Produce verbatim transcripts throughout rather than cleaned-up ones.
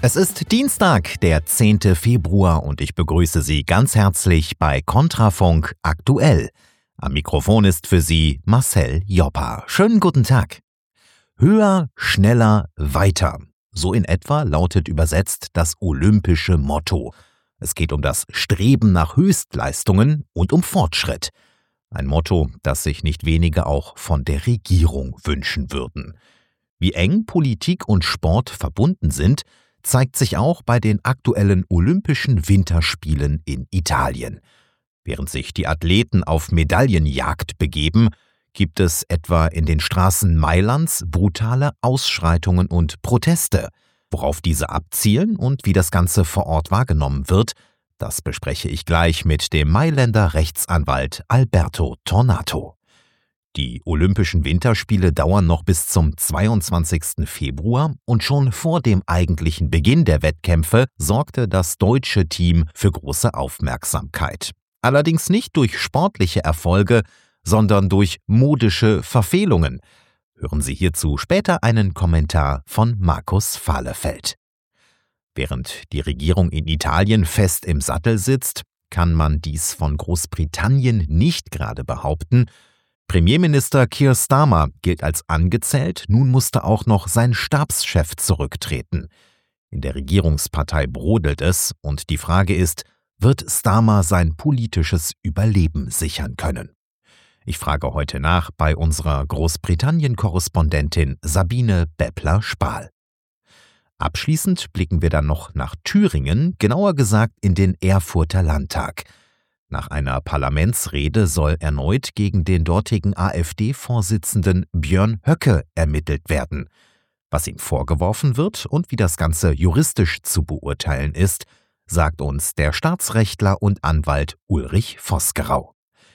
Es ist Dienstag, der zehnte Februar und ich begrüße Sie ganz herzlich bei Kontrafunk aktuell. Am Mikrofon ist für Sie Marcel Joppa. Schönen guten Tag. Höher, schneller, weiter. So in etwa lautet übersetzt das olympische Motto. Es geht um das Streben nach Höchstleistungen und um Fortschritt. Ein Motto, das sich nicht wenige auch von der Regierung wünschen würden. Wie eng Politik und Sport verbunden sind, zeigt sich auch bei den aktuellen Olympischen Winterspielen in Italien. Während sich die Athleten auf Medaillenjagd begeben, gibt es etwa in den Straßen Mailands brutale Ausschreitungen und Proteste. Worauf diese abzielen und wie das Ganze vor Ort wahrgenommen wird, das bespreche ich gleich mit dem Mailänder Rechtsanwalt Alberto Tornato. Die Olympischen Winterspiele dauern noch bis zum zweiundzwanzigsten Februar und schon vor dem eigentlichen Beginn der Wettkämpfe sorgte das deutsche Team für große Aufmerksamkeit. Allerdings nicht durch sportliche Erfolge, sondern durch modische Verfehlungen. Hören Sie hierzu später einen Kommentar von Markus Fahlefeld. Während die Regierung in Italien fest im Sattel sitzt, kann man dies von Großbritannien nicht gerade behaupten. Premierminister Keir Starmer gilt als angezählt, nun musste auch noch sein Stabschef zurücktreten. In der Regierungspartei brodelt es und die Frage ist, wird Starmer sein politisches Überleben sichern können? Ich frage heute nach bei unserer Großbritannien-Korrespondentin Sabine Beppler-Spahl. Abschließend blicken wir dann noch nach Thüringen, genauer gesagt in den Erfurter Landtag. Nach einer Parlamentsrede soll erneut gegen den dortigen AfD-Vorsitzenden Björn Höcke ermittelt werden. Was ihm vorgeworfen wird und wie das Ganze juristisch zu beurteilen ist, sagt uns der Staatsrechtler und Anwalt Ulrich Vosgerau.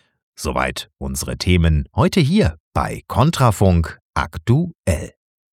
Soweit unsere Themen heute hier bei Kontrafunk aktuell.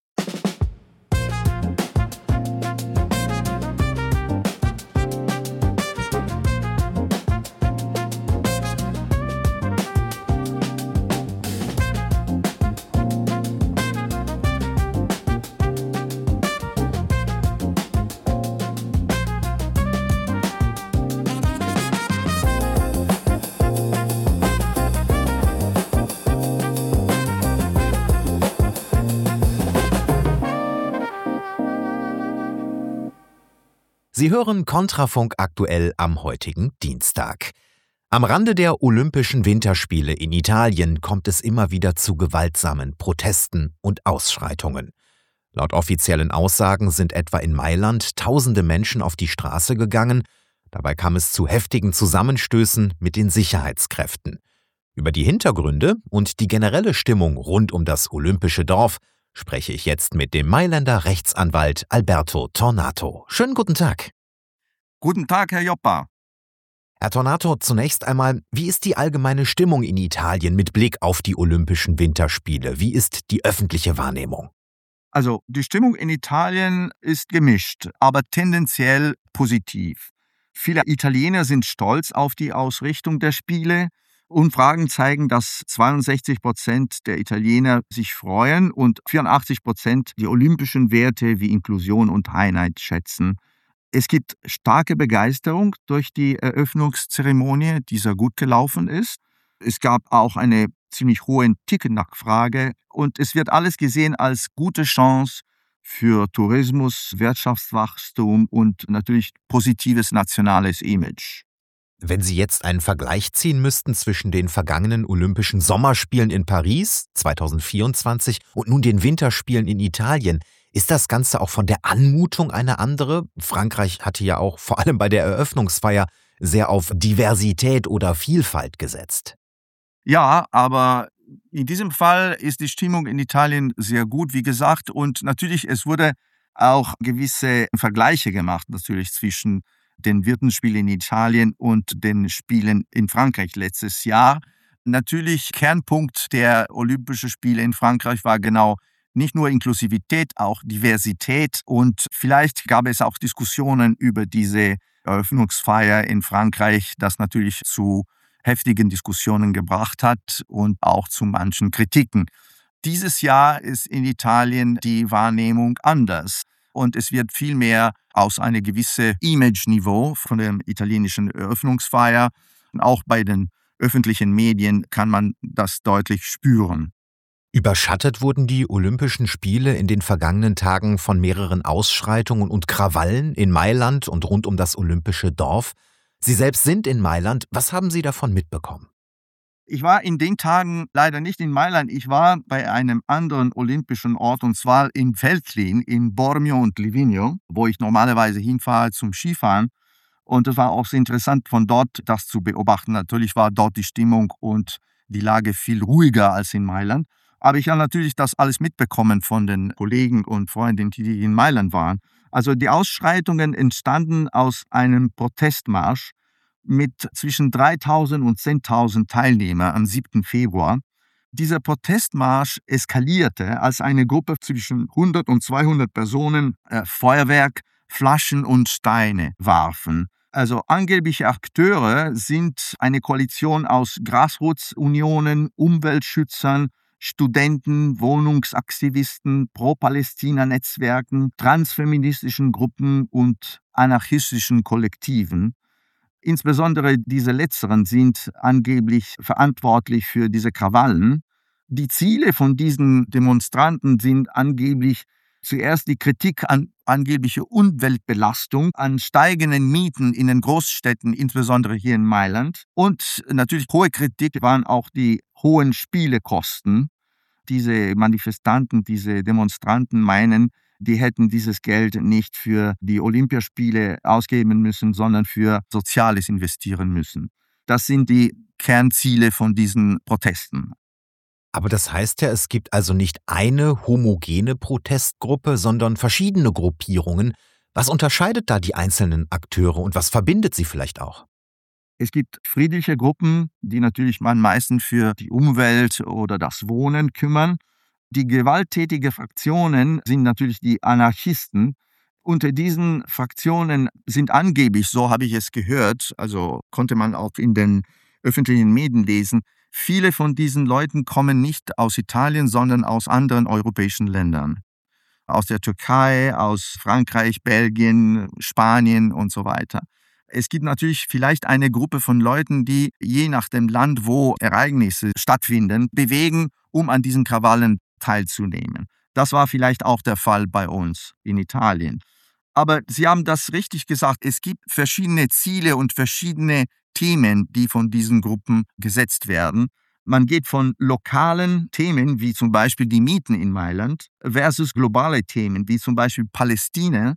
Sie hören Kontrafunk aktuell am heutigen Dienstag. Am Rande der Olympischen Winterspiele in Italien kommt es immer wieder zu gewaltsamen Protesten und Ausschreitungen. Laut offiziellen Aussagen sind etwa in Mailand tausende Menschen auf die Straße gegangen. Dabei kam es zu heftigen Zusammenstößen mit den Sicherheitskräften. Über die Hintergründe und die generelle Stimmung rund um das olympische Dorf spreche ich jetzt mit dem Mailänder Rechtsanwalt Alberto Tornato. Schönen guten Tag. Guten Tag, Herr Joppa. Herr Tornato, zunächst einmal, wie ist die allgemeine Stimmung in Italien mit Blick auf die Olympischen Winterspiele? Wie ist die öffentliche Wahrnehmung? Also, die Stimmung in Italien ist gemischt, aber tendenziell positiv. Viele Italiener sind stolz auf die Ausrichtung der Spiele. Umfragen zeigen, dass zweiundsechzig Prozent der Italiener sich freuen und vierundachtzig Prozent die olympischen Werte wie Inklusion und Einheit schätzen. Es gibt starke Begeisterung durch die Eröffnungszeremonie, die sehr gut gelaufen ist. Es gab auch eine ziemlich hohe Ticketnachfrage und es wird alles gesehen als gute Chance für Tourismus, Wirtschaftswachstum und natürlich positives nationales Image. Wenn Sie jetzt einen Vergleich ziehen müssten zwischen den vergangenen Olympischen Sommerspielen in Paris zweitausendvierundzwanzig und nun den Winterspielen in Italien, ist das Ganze auch von der Anmutung eine andere? Frankreich hatte ja auch vor allem bei der Eröffnungsfeier sehr auf Diversität oder Vielfalt gesetzt. Ja, aber in diesem Fall ist die Stimmung in Italien sehr gut, wie gesagt. Und natürlich, es wurde auch gewisse Vergleiche gemacht, natürlich zwischen den Winterspielen in Italien und den Spielen in Frankreich letztes Jahr. Natürlich, Kernpunkt der Olympischen Spiele in Frankreich war genau nicht nur Inklusivität, auch Diversität. Und vielleicht gab es auch Diskussionen über diese Eröffnungsfeier in Frankreich, das natürlich zu heftigen Diskussionen gebracht hat und auch zu manchen Kritiken. Dieses Jahr ist in Italien die Wahrnehmung anders. Und es wird vielmehr aus einem gewissen Image-Niveau von der italienischen Eröffnungsfeier. Und auch bei den öffentlichen Medien kann man das deutlich spüren. Überschattet wurden die Olympischen Spiele in den vergangenen Tagen von mehreren Ausschreitungen und Krawallen in Mailand und rund um das Olympische Dorf. Sie selbst sind in Mailand. Was haben Sie davon mitbekommen? Ich war in den Tagen leider nicht in Mailand. Ich war bei einem anderen olympischen Ort, und zwar in Veltlin, in Bormio und Livigno, wo ich normalerweise hinfahre zum Skifahren. Und es war auch sehr interessant, von dort das zu beobachten. Natürlich war dort die Stimmung und die Lage viel ruhiger als in Mailand. Aber ich habe natürlich das alles mitbekommen von den Kollegen und Freunden, die in Mailand waren. Also die Ausschreitungen entstanden aus einem Protestmarsch mit zwischen dreitausend und zehntausend Teilnehmern am siebten Februar. Dieser Protestmarsch eskalierte, als eine Gruppe zwischen hundert und zweihundert Personen äh, Feuerwerk, Flaschen und Steine warfen. Also angebliche Akteure sind eine Koalition aus Grassroots-Unionen, Umweltschützern, Studenten, Wohnungsaktivisten, Pro-Palästina-Netzwerken, transfeministischen Gruppen und anarchistischen Kollektiven. Insbesondere diese Letzteren sind angeblich verantwortlich für diese Krawallen. Die Ziele von diesen Demonstranten sind angeblich zuerst die Kritik an angebliche Umweltbelastung, an steigenden Mieten in den Großstädten, insbesondere hier in Mailand. Und natürlich hohe Kritik waren auch die hohen Spielekosten. Diese Manifestanten, diese Demonstranten meinen, die hätten dieses Geld nicht für die Olympiaspiele ausgeben müssen, sondern für Soziales investieren müssen. Das sind die Kernziele von diesen Protesten. Aber das heißt ja, es gibt also nicht eine homogene Protestgruppe, sondern verschiedene Gruppierungen. Was unterscheidet da die einzelnen Akteure und was verbindet sie vielleicht auch? Es gibt friedliche Gruppen, die natürlich man meistens für die Umwelt oder das Wohnen kümmern. Die gewalttätigen Fraktionen sind natürlich die Anarchisten. Unter diesen Fraktionen sind angeblich, so habe ich es gehört, also konnte man auch in den öffentlichen Medien lesen, viele von diesen Leuten kommen nicht aus Italien, sondern aus anderen europäischen Ländern. Aus der Türkei, aus Frankreich, Belgien, Spanien und so weiter. Es gibt natürlich vielleicht eine Gruppe von Leuten, die je nach dem Land, wo Ereignisse stattfinden, bewegen, um an diesen Krawallen teilzunehmen. Das war vielleicht auch der Fall bei uns in Italien. Aber Sie haben das richtig gesagt, es gibt verschiedene Ziele und verschiedene Themen, die von diesen Gruppen gesetzt werden. Man geht von lokalen Themen, wie zum Beispiel die Mieten in Mailand, versus globale Themen, wie zum Beispiel Palästina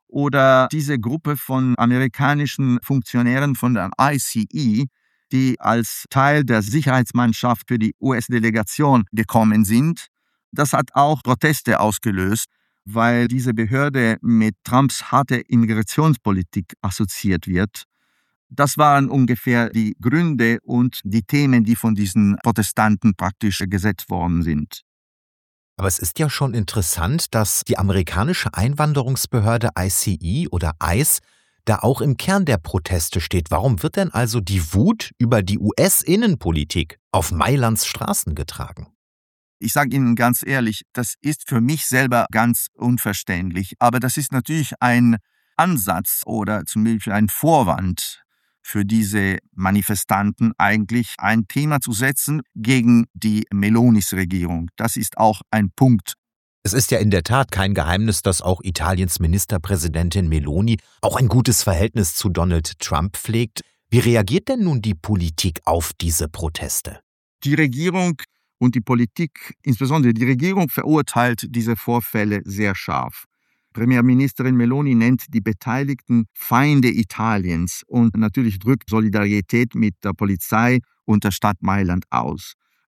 oder diese Gruppe von amerikanischen Funktionären von der I C E, die als Teil der Sicherheitsmannschaft für die U S-Delegation gekommen sind. Das hat auch Proteste ausgelöst, weil diese Behörde mit Trumps harter Immigrationspolitik assoziiert wird. Das waren ungefähr die Gründe und die Themen, die von diesen Protestanten praktisch gesetzt worden sind. Aber es ist ja schon interessant, dass die amerikanische Einwanderungsbehörde I C E oder I C E da auch im Kern der Proteste steht. Warum wird denn also die Wut über die U S-Innenpolitik auf Mailands Straßen getragen? Ich sage Ihnen ganz ehrlich, das ist für mich selber ganz unverständlich. Aber das ist natürlich ein Ansatz oder zum Beispiel ein Vorwand für diese Manifestanten, eigentlich ein Thema zu setzen gegen die Melonis Regierung. Das ist auch ein Punkt. Es ist ja in der Tat kein Geheimnis, dass auch Italiens Ministerpräsidentin Meloni auch ein gutes Verhältnis zu Donald Trump pflegt. Wie reagiert denn nun die Politik auf diese Proteste? Die Regierung und die Politik, insbesondere die Regierung, verurteilt diese Vorfälle sehr scharf. Premierministerin Meloni nennt die Beteiligten Feinde Italiens und natürlich drückt Solidarität mit der Polizei und der Stadt Mailand aus.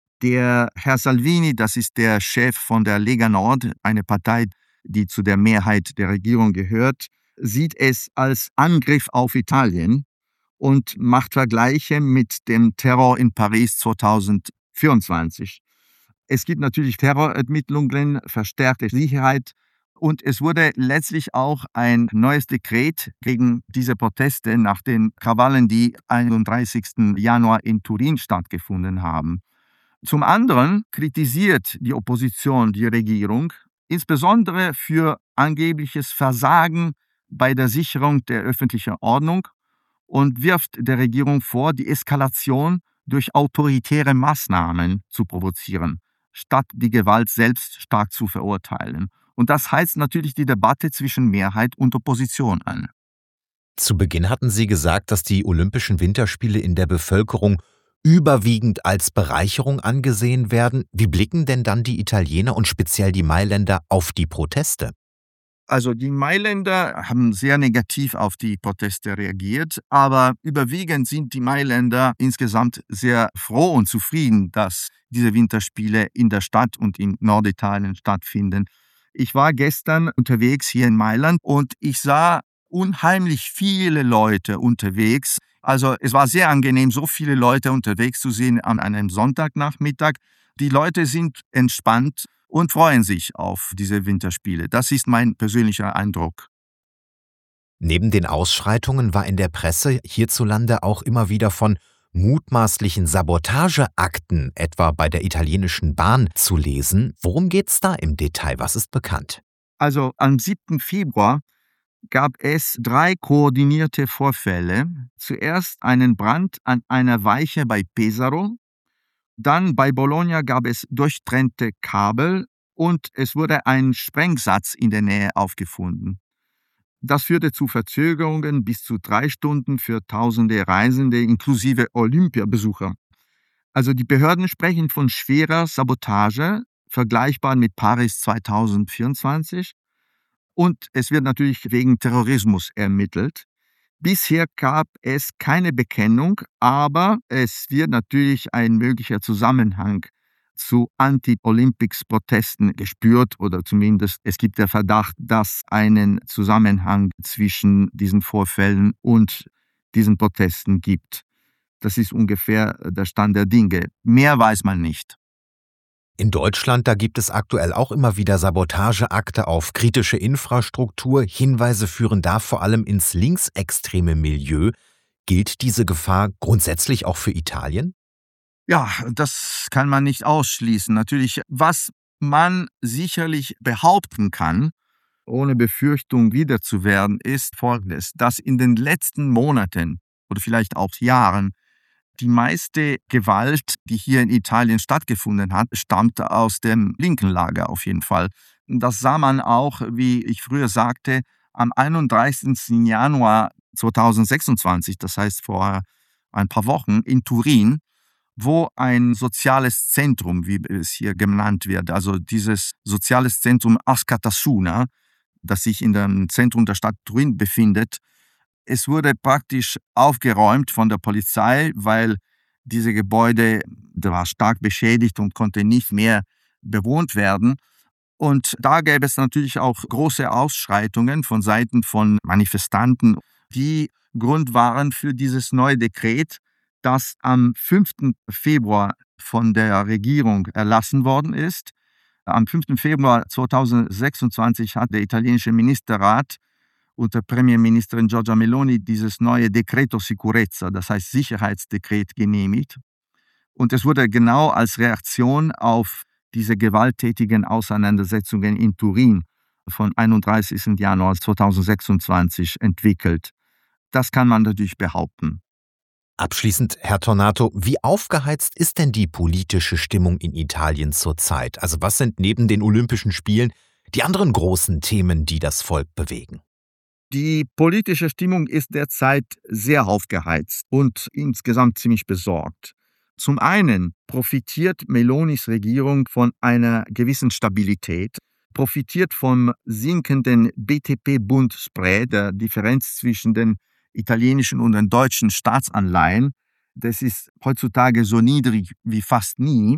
Der Herr Salvini, das ist der Chef von der Lega Nord, eine Partei, die zu der Mehrheit der Regierung gehört, sieht es als Angriff auf Italien und macht Vergleiche mit dem Terror in Paris zweitausendvierundzwanzig. Es gibt natürlich Terrorermittlungen, verstärkte Sicherheit und es wurde letztlich auch ein neues Dekret gegen diese Proteste nach den Krawallen, die einunddreißigsten Januar in Turin stattgefunden haben. Zum anderen kritisiert die Opposition die Regierung, insbesondere für angebliches Versagen bei der Sicherung der öffentlichen Ordnung und wirft der Regierung vor, die Eskalation durch autoritäre Maßnahmen zu provozieren, statt die Gewalt selbst stark zu verurteilen. Und das heizt natürlich die Debatte zwischen Mehrheit und Opposition an. Zu Beginn hatten Sie gesagt, dass die Olympischen Winterspiele in der Bevölkerung überwiegend als Bereicherung angesehen werden. Wie blicken denn dann die Italiener und speziell die Mailänder auf die Proteste? Also die Mailänder haben sehr negativ auf die Proteste reagiert, aber überwiegend sind die Mailänder insgesamt sehr froh und zufrieden, dass diese Winterspiele in der Stadt und in Norditalien stattfinden. Ich war gestern unterwegs hier in Mailand und ich sah unheimlich viele Leute unterwegs. Also es war sehr angenehm, so viele Leute unterwegs zu sehen an einem Sonntagnachmittag. Die Leute sind entspannt und freuen sich auf diese Winterspiele. Das ist mein persönlicher Eindruck. Neben den Ausschreitungen war in der Presse hierzulande auch immer wieder von mutmaßlichen Sabotageakten, etwa bei der italienischen Bahn, zu lesen. Worum geht's da im Detail? Was ist bekannt? Also am siebten Februar gab es drei koordinierte Vorfälle. Zuerst einen Brand an einer Weiche bei Pesaro. Dann bei Bologna gab es durchtrennte Kabel und es wurde ein Sprengsatz in der Nähe aufgefunden. Das führte zu Verzögerungen bis zu drei Stunden für tausende Reisende inklusive Olympiabesucher. Also die Behörden sprechen von schwerer Sabotage, vergleichbar mit Paris zweitausendvierundzwanzig. Und es wird natürlich wegen Terrorismus ermittelt. Bisher gab es keine Bekennung, aber es wird natürlich ein möglicher Zusammenhang zu Anti-Olympics-Protesten gespürt oder zumindest es gibt der Verdacht, dass einen Zusammenhang zwischen diesen Vorfällen und diesen Protesten gibt. Das ist ungefähr der Stand der Dinge. Mehr weiß man nicht. In Deutschland, da gibt es aktuell auch immer wieder Sabotageakte auf kritische Infrastruktur. Hinweise führen da vor allem ins linksextreme Milieu. Gilt diese Gefahr grundsätzlich auch für Italien? Ja, das kann man nicht ausschließen. Natürlich, was man sicherlich behaupten kann, ohne Befürchtung wieder zu werden, ist Folgendes, dass in den letzten Monaten oder vielleicht auch Jahren die meiste Gewalt, die hier in Italien stattgefunden hat, stammte aus dem linken Lager auf jeden Fall. Das sah man auch, wie ich früher sagte, am einunddreißigsten Januar zweitausendsechsundzwanzig, das heißt vor ein paar Wochen, in Turin, wo ein soziales Zentrum, wie es hier genannt wird, also dieses soziales Zentrum Askatasuna, das sich in dem Zentrum der Stadt Turin befindet, es wurde praktisch aufgeräumt von der Polizei, weil diese Gebäude da war stark beschädigt und konnte nicht mehr bewohnt werden. Und da gäbe es natürlich auch große Ausschreitungen von Seiten von Manifestanten, die Grund waren für dieses neue Dekret, das am fünften Februar von der Regierung erlassen worden ist. Am fünften Februar zweitausendsechsundzwanzig hat der italienische Ministerrat unter Premierministerin Giorgia Meloni dieses neue Decreto Sicurezza, das heißt Sicherheitsdekret, genehmigt. Und es wurde genau als Reaktion auf diese gewalttätigen Auseinandersetzungen in Turin von einunddreißigsten Januar zweitausendsechsundzwanzig entwickelt. Das kann man natürlich behaupten. Abschließend, Herr Tornato, wie aufgeheizt ist denn die politische Stimmung in Italien zurzeit? Also was sind neben den Olympischen Spielen die anderen großen Themen, die das Volk bewegen? Die politische Stimmung ist derzeit sehr aufgeheizt und insgesamt ziemlich besorgt. Zum einen profitiert Melonis Regierung von einer gewissen Stabilität, profitiert vom sinkenden B T P-Bund-Spread, der Differenz zwischen den italienischen und den deutschen Staatsanleihen. Das ist heutzutage so niedrig wie fast nie.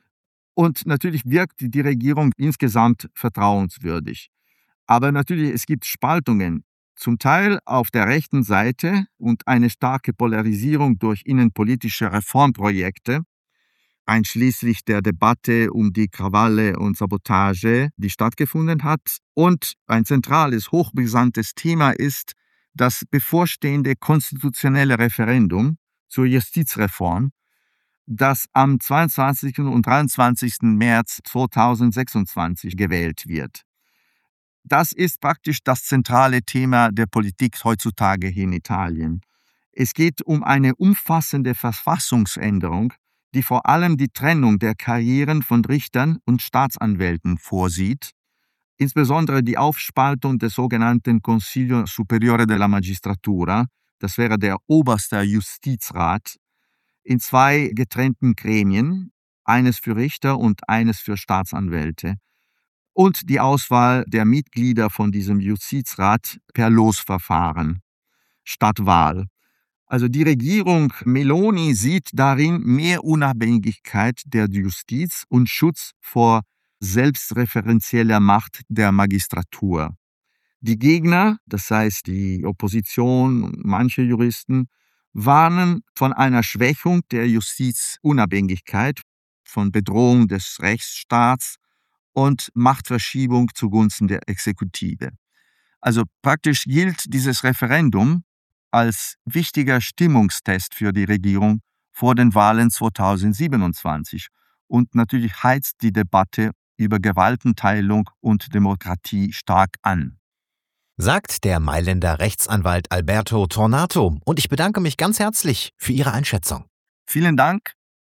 Und natürlich wirkt die Regierung insgesamt vertrauenswürdig. Aber natürlich, es gibt Spaltungen, zum Teil auf der rechten Seite und eine starke Polarisierung durch innenpolitische Reformprojekte, einschließlich der Debatte um die Krawalle und Sabotage, die stattgefunden hat. Und ein zentrales, hochbrisantes Thema ist das bevorstehende konstitutionelle Referendum zur Justizreform, das am zweiundzwanzigsten und dreiundzwanzigsten März zweitausendsechsundzwanzig gewählt wird. Das ist praktisch das zentrale Thema der Politik heutzutage hier in Italien. Es geht um eine umfassende Verfassungsänderung, die vor allem die Trennung der Karrieren von Richtern und Staatsanwälten vorsieht, insbesondere die Aufspaltung des sogenannten Consiglio Superiore della Magistratura, das wäre der oberste Justizrat, in zwei getrennten Gremien, eines für Richter und eines für Staatsanwälte, und die Auswahl der Mitglieder von diesem Justizrat per Losverfahren statt Wahl. Also die Regierung Meloni sieht darin mehr Unabhängigkeit der Justiz und Schutz vor selbstreferenzieller Macht der Magistratur. Die Gegner, das heißt die Opposition und manche Juristen, warnen von einer Schwächung der Justizunabhängigkeit, von Bedrohung des Rechtsstaats und Machtverschiebung zugunsten der Exekutive. Also praktisch gilt dieses Referendum als wichtiger Stimmungstest für die Regierung vor den Wahlen zweitausendsiebenundzwanzig und natürlich heizt die Debatte über Gewaltenteilung und Demokratie stark an. Sagt der Mailänder Rechtsanwalt Alberto Tornato, und ich bedanke mich ganz herzlich für Ihre Einschätzung. Vielen Dank.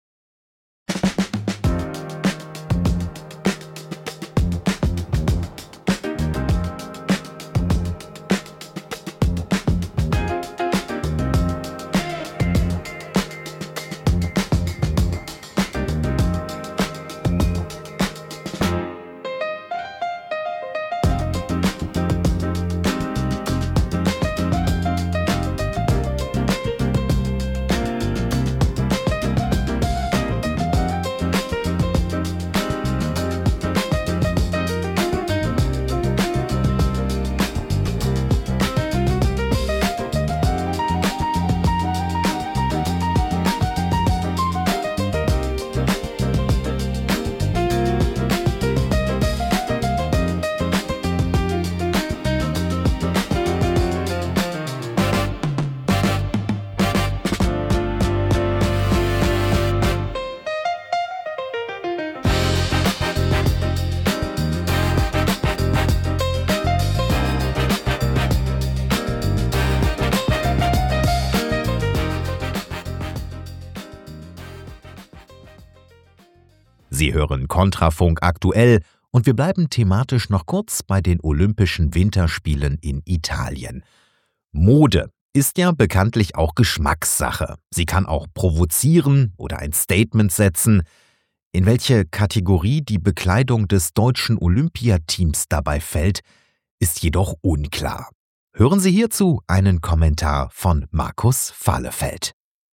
Sie hören Kontrafunk aktuell und wir bleiben thematisch noch kurz bei den Olympischen Winterspielen in Italien. Mode ist ja bekanntlich auch Geschmackssache. Sie kann auch provozieren oder ein Statement setzen. In welche Kategorie die Bekleidung des deutschen Olympiateams dabei fällt, ist jedoch unklar. Hören Sie hierzu einen Kommentar von Markus Fahlefeld.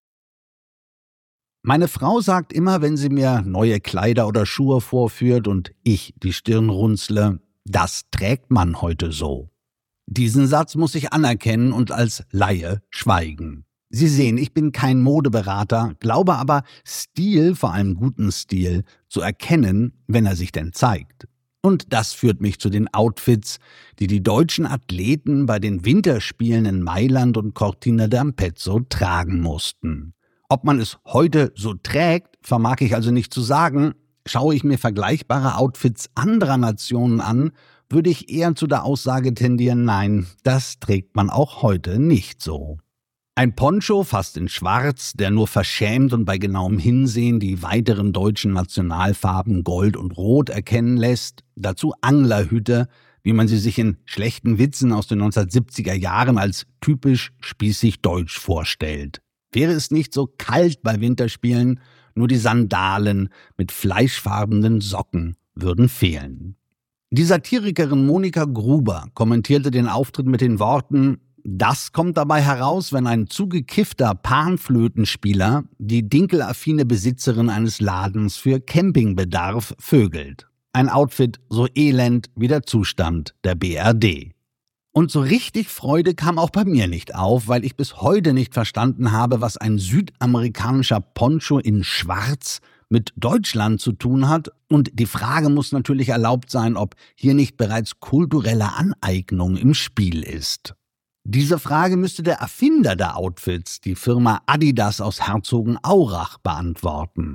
Meine Frau sagt immer, wenn sie mir neue Kleider oder Schuhe vorführt und ich die Stirn runzle, das trägt man heute so. Diesen Satz muss ich anerkennen und als Laie schweigen. Sie sehen, ich bin kein Modeberater, glaube aber, Stil, vor allem guten Stil, zu erkennen, wenn er sich denn zeigt. Und das führt mich zu den Outfits, die die deutschen Athleten bei den Winterspielen in Mailand und Cortina d'Ampezzo tragen mussten. Ob man es heute so trägt, vermag ich also nicht zu sagen. Schaue ich mir vergleichbare Outfits anderer Nationen an, würde ich eher zu der Aussage tendieren, nein, das trägt man auch heute nicht so. Ein Poncho, fast in Schwarz, der nur verschämt und bei genauem Hinsehen die weiteren deutschen Nationalfarben Gold und Rot erkennen lässt. Dazu Anglerhüte, wie man sie sich in schlechten Witzen aus den neunzehnhundertsiebziger Jahren als typisch spießig deutsch vorstellt. Wäre es nicht so kalt bei Winterspielen, nur die Sandalen mit fleischfarbenen Socken würden fehlen. Die Satirikerin Monika Gruber kommentierte den Auftritt mit den Worten: Das kommt dabei heraus, wenn ein zugekiffter Panflötenspieler die dinkelaffine Besitzerin eines Ladens für Campingbedarf vögelt. Ein Outfit so elend wie der Zustand der B R D. Und so richtig Freude kam auch bei mir nicht auf, weil ich bis heute nicht verstanden habe, was ein südamerikanischer Poncho in Schwarz mit Deutschland zu tun hat. Und die Frage muss natürlich erlaubt sein, ob hier nicht bereits kulturelle Aneignung im Spiel ist. Diese Frage müsste der Erfinder der Outfits, die Firma Adidas aus Herzogenaurach, beantworten.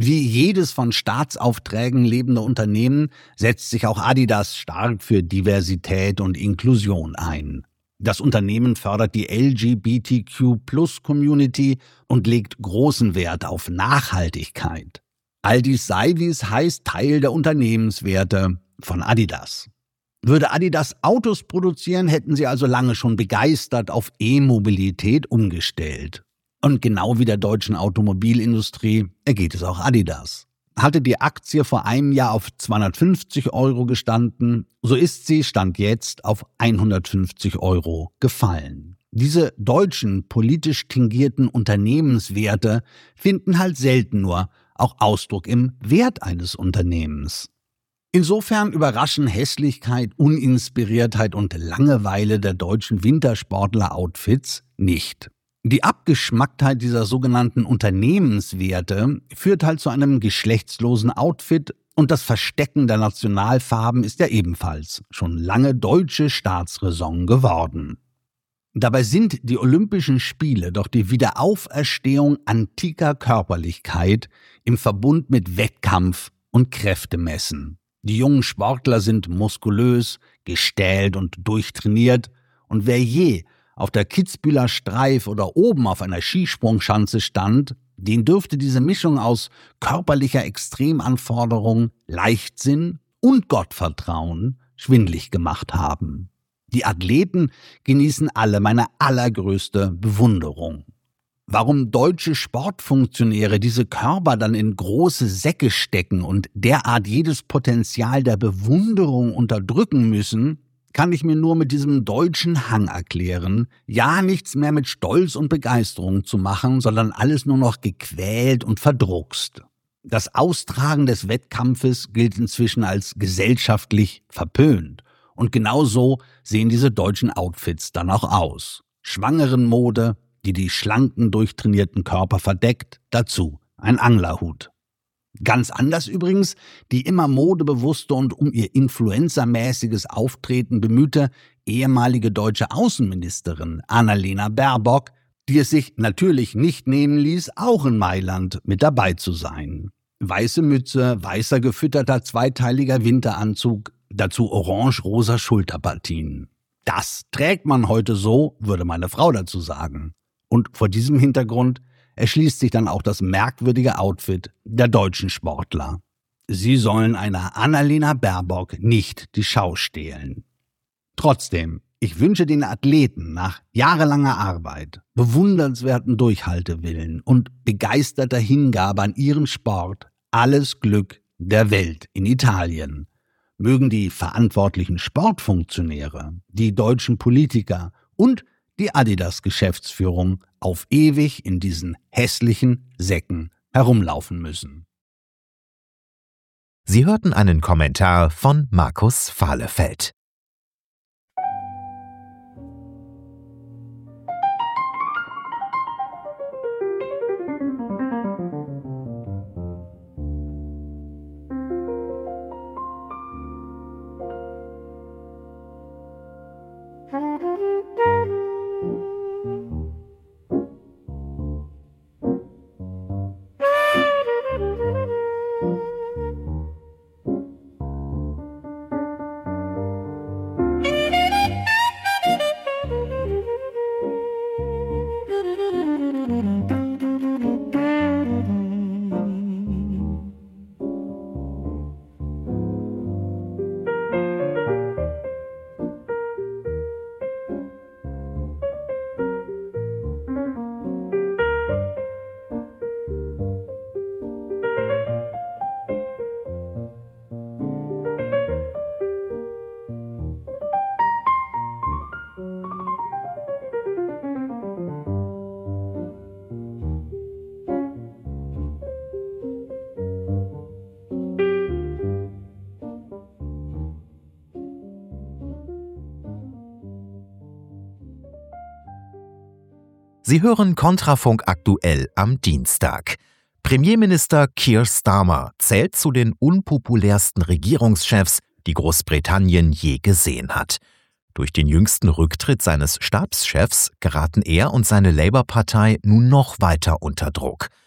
Wie jedes von Staatsaufträgen lebende Unternehmen setzt sich auch Adidas stark für Diversität und Inklusion ein. Das Unternehmen fördert die L G B T Q Plus Community und legt großen Wert auf Nachhaltigkeit. All dies sei, wie es heißt, Teil der Unternehmenswerte von Adidas. Würde Adidas Autos produzieren, hätten sie also lange schon begeistert auf E-Mobilität umgestellt. Und genau wie der deutschen Automobilindustrie ergeht es auch Adidas. Hatte die Aktie vor einem Jahr auf zweihundertfünfzig Euro gestanden, so ist sie, Stand jetzt, auf hundertfünfzig Euro gefallen. Diese deutschen politisch tingierten Unternehmenswerte finden halt selten nur auch Ausdruck im Wert eines Unternehmens. Insofern überraschen Hässlichkeit, Uninspiriertheit und Langeweile der deutschen Wintersportler-Outfits nicht. Die Abgeschmacktheit dieser sogenannten Unternehmenswerte führt halt zu einem geschlechtslosen Outfit und das Verstecken der Nationalfarben ist ja ebenfalls schon lange deutsche Staatsräson geworden. Dabei sind die Olympischen Spiele doch die Wiederauferstehung antiker Körperlichkeit im Verbund mit Wettkampf und Kräftemessen. Die jungen Sportler sind muskulös, gestählt und durchtrainiert und wer je auf der Kitzbüheler Streif oder oben auf einer Skisprungschanze stand, den dürfte diese Mischung aus körperlicher Extremanforderung, Leichtsinn und Gottvertrauen schwindlig gemacht haben. Die Athleten genießen alle meine allergrößte Bewunderung. Warum deutsche Sportfunktionäre diese Körper dann in große Säcke stecken und derart jedes Potenzial der Bewunderung unterdrücken müssen, kann ich mir nur mit diesem deutschen Hang erklären, ja nichts mehr mit Stolz und Begeisterung zu machen, sondern alles nur noch gequält und verdruckst. Das Austragen des Wettkampfes gilt inzwischen als gesellschaftlich verpönt. Und genau so sehen diese deutschen Outfits dann auch aus. Schwangerenmode, die die schlanken, durchtrainierten Körper verdeckt, dazu ein Anglerhut. Ganz anders übrigens die immer modebewusste und um ihr influencermäßiges Auftreten bemühte ehemalige deutsche Außenministerin Annalena Baerbock, die es sich natürlich nicht nehmen ließ, auch in Mailand mit dabei zu sein. Weiße Mütze, weißer gefütterter zweiteiliger Winteranzug, dazu orange-rosa Schulterpartien. Das trägt man heute so, würde meine Frau dazu sagen. Und vor diesem Hintergrund erschließt sich dann auch das merkwürdige Outfit der deutschen Sportler. Sie sollen einer Annalena Baerbock nicht die Schau stehlen. Trotzdem, ich wünsche den Athleten nach jahrelanger Arbeit, bewundernswerten Durchhaltewillen und begeisterter Hingabe an ihren Sport alles Glück der Welt in Italien. Mögen die verantwortlichen Sportfunktionäre, die deutschen Politiker und die Adidas-Geschäftsführung auf ewig in diesen hässlichen Säcken herumlaufen müssen. Sie hörten einen Kommentar von Markus Fahlefeld. Sie hören Kontrafunk aktuell am Dienstag. Premierminister Keir Starmer zählt zu den unpopulärsten Regierungschefs, die Großbritannien je gesehen hat. Durch den jüngsten Rücktritt seines Stabschefs geraten er und seine Labour-Partei nun noch weiter unter Druck.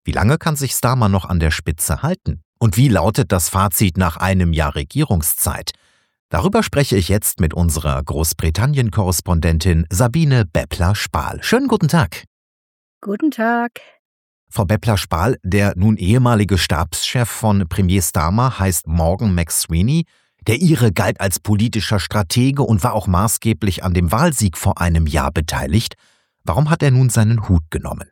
Wie lange kann sich Starmer noch an der Spitze halten? Und wie lautet das Fazit nach einem Jahr Regierungszeit? Darüber spreche ich jetzt mit unserer Großbritannien-Korrespondentin Sabine Beppler-Spahl. Schönen guten Tag. Guten Tag. Frau Beppler-Spahl, der nun ehemalige Stabschef von Premier Starmer heißt Morgan McSweeney. Der Ire galt als politischer Stratege und war auch maßgeblich an dem Wahlsieg vor einem Jahr beteiligt. Warum hat er nun seinen Hut genommen?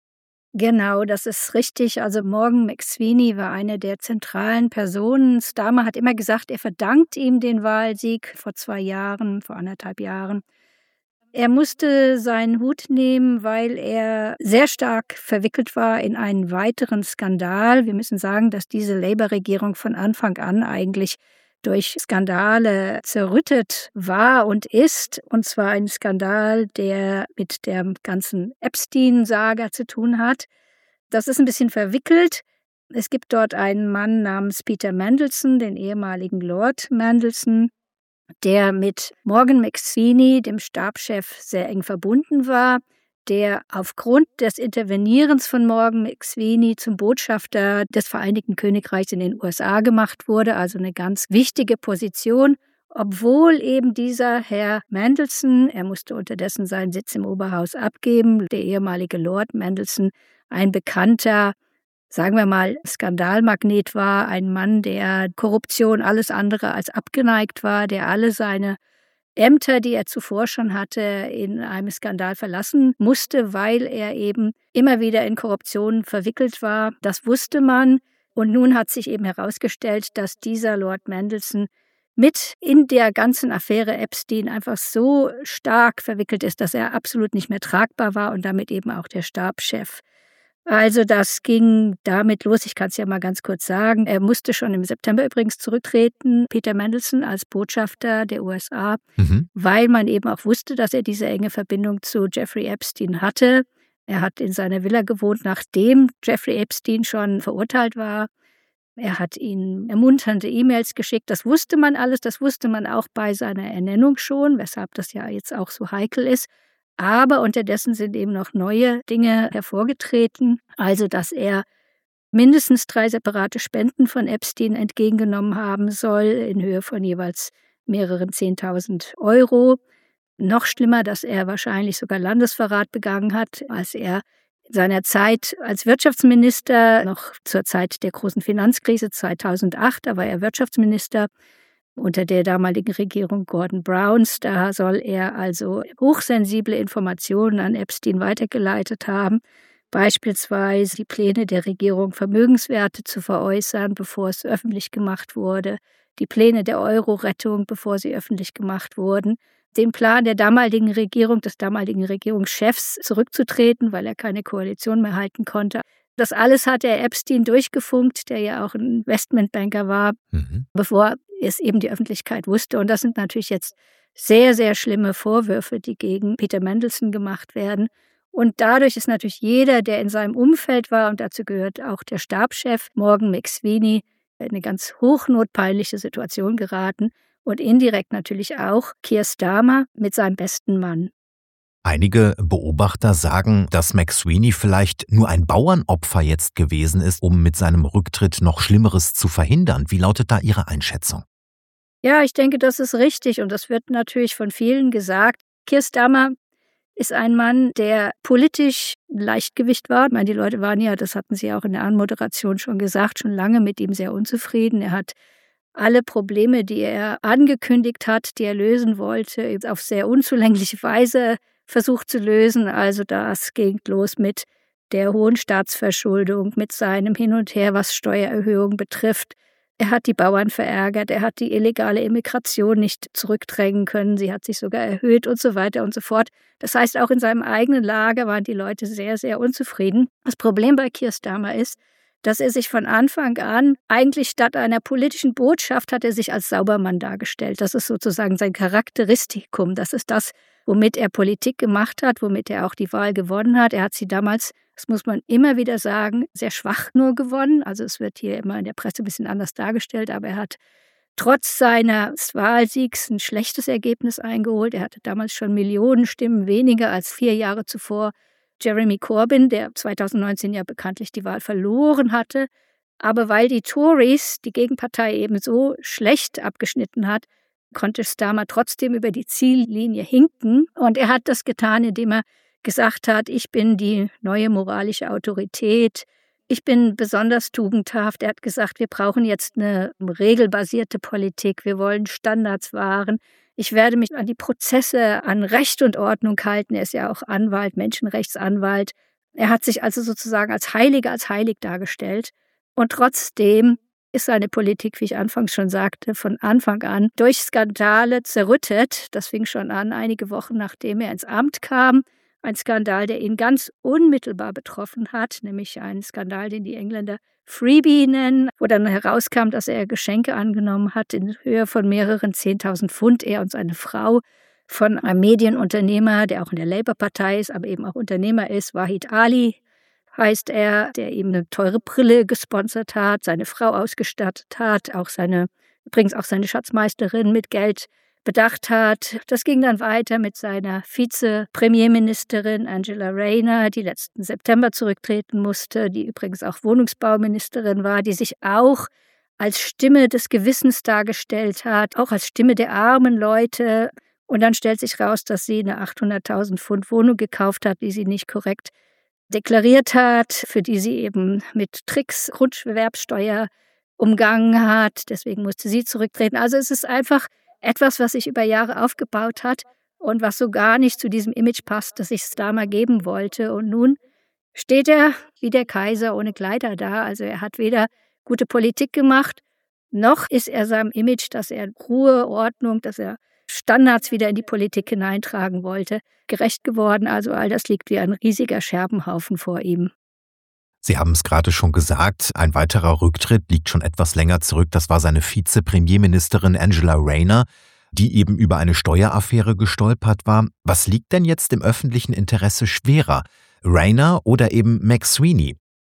Genau, das ist richtig. Also Morgan McSweeney war eine der zentralen Personen. Starmer hat immer gesagt, er verdankt ihm den Wahlsieg vor zwei Jahren, vor anderthalb Jahren. Er musste seinen Hut nehmen, weil er sehr stark verwickelt war in einen weiteren Skandal. Wir müssen sagen, dass diese Labour-Regierung von Anfang an eigentlich durch Skandale zerrüttet war und ist. Und zwar ein Skandal, der mit der ganzen Epstein-Saga zu tun hat. Das ist ein bisschen verwickelt. Es gibt dort einen Mann namens Peter Mandelson, den ehemaligen Lord Mandelson, der mit Morgan McSweeney, dem Stabschef, sehr eng verbunden war, der aufgrund des Intervenierens von Morgan McSweeney zum Botschafter des Vereinigten Königreichs in den U S A gemacht wurde, also eine ganz wichtige Position, obwohl eben dieser Herr Mandelson, er musste unterdessen seinen Sitz im Oberhaus abgeben, der ehemalige Lord Mandelson, ein bekannter, sagen wir mal, Skandalmagnet war, ein Mann, der Korruption alles andere als abgeneigt war, der alle seine Ämter, die er zuvor schon hatte, in einem Skandal verlassen musste, weil er eben immer wieder in Korruption verwickelt war. Das wusste man. Und nun hat sich eben herausgestellt, dass dieser Lord Mandelson mit in der ganzen Affäre Epstein einfach so stark verwickelt ist, dass er absolut nicht mehr tragbar war und damit eben auch der Stabschef. Also das ging damit los, ich kann es ja mal ganz kurz sagen. Er musste schon im September übrigens zurücktreten, Peter Mandelson als Botschafter der U S A, mhm. weil man eben auch wusste, dass er diese enge Verbindung zu Jeffrey Epstein hatte. Er hat in seiner Villa gewohnt, nachdem Jeffrey Epstein schon verurteilt war. Er hat ihnen ermunternde E-Mails geschickt. Das wusste man alles, das wusste man auch bei seiner Ernennung schon, weshalb das ja jetzt auch so heikel ist. Aber unterdessen sind eben noch neue Dinge hervorgetreten, also dass er mindestens drei separate Spenden von Epstein entgegengenommen haben soll, in Höhe von jeweils mehreren zehntausend Euro. Noch schlimmer, dass er wahrscheinlich sogar Landesverrat begangen hat, als er seiner Zeit als Wirtschaftsminister, noch zur Zeit der großen Finanzkrise zweitausendacht, da war er Wirtschaftsminister, unter der damaligen Regierung Gordon Browns. Da soll er also hochsensible Informationen an Epstein weitergeleitet haben, beispielsweise die Pläne der Regierung, Vermögenswerte zu veräußern, bevor es öffentlich gemacht wurde, die Pläne der Euro-Rettung, bevor sie öffentlich gemacht wurden, den Plan der damaligen Regierung, des damaligen Regierungschefs zurückzutreten, weil er keine Koalition mehr halten konnte. Das alles hat der Epstein durchgefunkt, der ja auch ein Investmentbanker war, mhm. bevor es eben die Öffentlichkeit wusste. Und das sind natürlich jetzt sehr, sehr schlimme Vorwürfe, die gegen Peter Mandelson gemacht werden. Und dadurch ist natürlich jeder, der in seinem Umfeld war, und dazu gehört auch der Stabschef Morgan McSweeney, in eine ganz hochnotpeinliche Situation geraten. Und indirekt natürlich auch Keir Starmer mit seinem besten Mann. Einige Beobachter sagen, dass McSweeney vielleicht nur ein Bauernopfer jetzt gewesen ist, um mit seinem Rücktritt noch Schlimmeres zu verhindern. Wie lautet da Ihre Einschätzung? Ja, ich denke, das ist richtig und das wird natürlich von vielen gesagt. Keir Starmer ist ein Mann, der politisch ein Leichtgewicht war. Ich meine, die Leute waren ja, das hatten Sie auch in der Anmoderation schon gesagt, schon lange mit ihm sehr unzufrieden. Er hat alle Probleme, die er angekündigt hat, die er lösen wollte, auf sehr unzulängliche Weise versucht zu lösen. Also das ging los mit der hohen Staatsverschuldung, mit seinem Hin und Her, was Steuererhöhungen betrifft. Er hat die Bauern verärgert, er hat die illegale Immigration nicht zurückdrängen können, sie hat sich sogar erhöht und so weiter und so fort. Das heißt, auch in seinem eigenen Lager waren die Leute sehr, sehr unzufrieden. Das Problem bei Keir Starmer ist, dass er sich von Anfang an, eigentlich statt einer politischen Botschaft, hat er sich als Saubermann dargestellt. Das ist sozusagen sein Charakteristikum. Das ist das, womit er Politik gemacht hat, womit er auch die Wahl gewonnen hat. Er hat sie damals, das muss man immer wieder sagen, sehr schwach nur gewonnen. Also es wird hier immer in der Presse ein bisschen anders dargestellt, aber er hat trotz seines Wahlsiegs ein schlechtes Ergebnis eingeholt. Er hatte damals schon Millionen Stimmen weniger als vier Jahre zuvor Jeremy Corbyn, der zweitausendneunzehn ja bekanntlich die Wahl verloren hatte. Aber weil die Tories, die Gegenpartei, eben so schlecht abgeschnitten hat, konnte Starmer trotzdem über die Ziellinie hinken. Und er hat das getan, indem er gesagt hat, ich bin die neue moralische Autorität, ich bin besonders tugendhaft. Er hat gesagt, wir brauchen jetzt eine regelbasierte Politik, wir wollen Standards wahren. Ich werde mich an die Prozesse, an Recht und Ordnung halten. Er ist ja auch Anwalt, Menschenrechtsanwalt. Er hat sich also sozusagen als Heiliger, als heilig dargestellt. Und trotzdem ist seine Politik, wie ich anfangs schon sagte, von Anfang an durch Skandale zerrüttet. Das fing schon an, einige Wochen nachdem er ins Amt kam. Ein Skandal, der ihn ganz unmittelbar betroffen hat, nämlich ein Skandal, den die Engländer Freebie nennen, wo dann herauskam, dass er Geschenke angenommen hat in Höhe von mehreren zehntausend Pfund, er und seine Frau, von einem Medienunternehmer, der auch in der Labour-Partei ist, aber eben auch Unternehmer ist, Wahid Ali heißt er, der ihm eine teure Brille gesponsert hat, seine Frau ausgestattet hat, auch seine, übrigens auch seine Schatzmeisterin mit Geld bedacht hat. Das ging dann weiter mit seiner Vize-Premierministerin Angela Rayner, die letzten September zurücktreten musste, die übrigens auch Wohnungsbauministerin war, die sich auch als Stimme des Gewissens dargestellt hat, auch als Stimme der armen Leute. Und dann stellt sich raus, dass sie eine achthunderttausend Pfund Wohnung gekauft hat, die sie nicht korrekt deklariert hat, für die sie eben mit Tricks Grunderwerbsteuer umgangen hat. Deswegen musste sie zurücktreten. Also es ist einfach etwas, was sich über Jahre aufgebaut hat und was so gar nicht zu diesem Image passt, das ich Starmer geben wollte. Und nun steht er wie der Kaiser ohne Kleider da. Also er hat weder gute Politik gemacht, noch ist er seinem Image, dass er Ruhe, Ordnung, dass er Standards wieder in die Politik hineintragen wollte, gerecht geworden. Also all das liegt wie ein riesiger Scherbenhaufen vor ihm. Sie haben es gerade schon gesagt, ein weiterer Rücktritt liegt schon etwas länger zurück. Das war seine Vize-Premierministerin Angela Rayner, die eben über eine Steueraffäre gestolpert war. Was liegt denn jetzt im öffentlichen Interesse schwerer? Rayner oder eben McSweeney?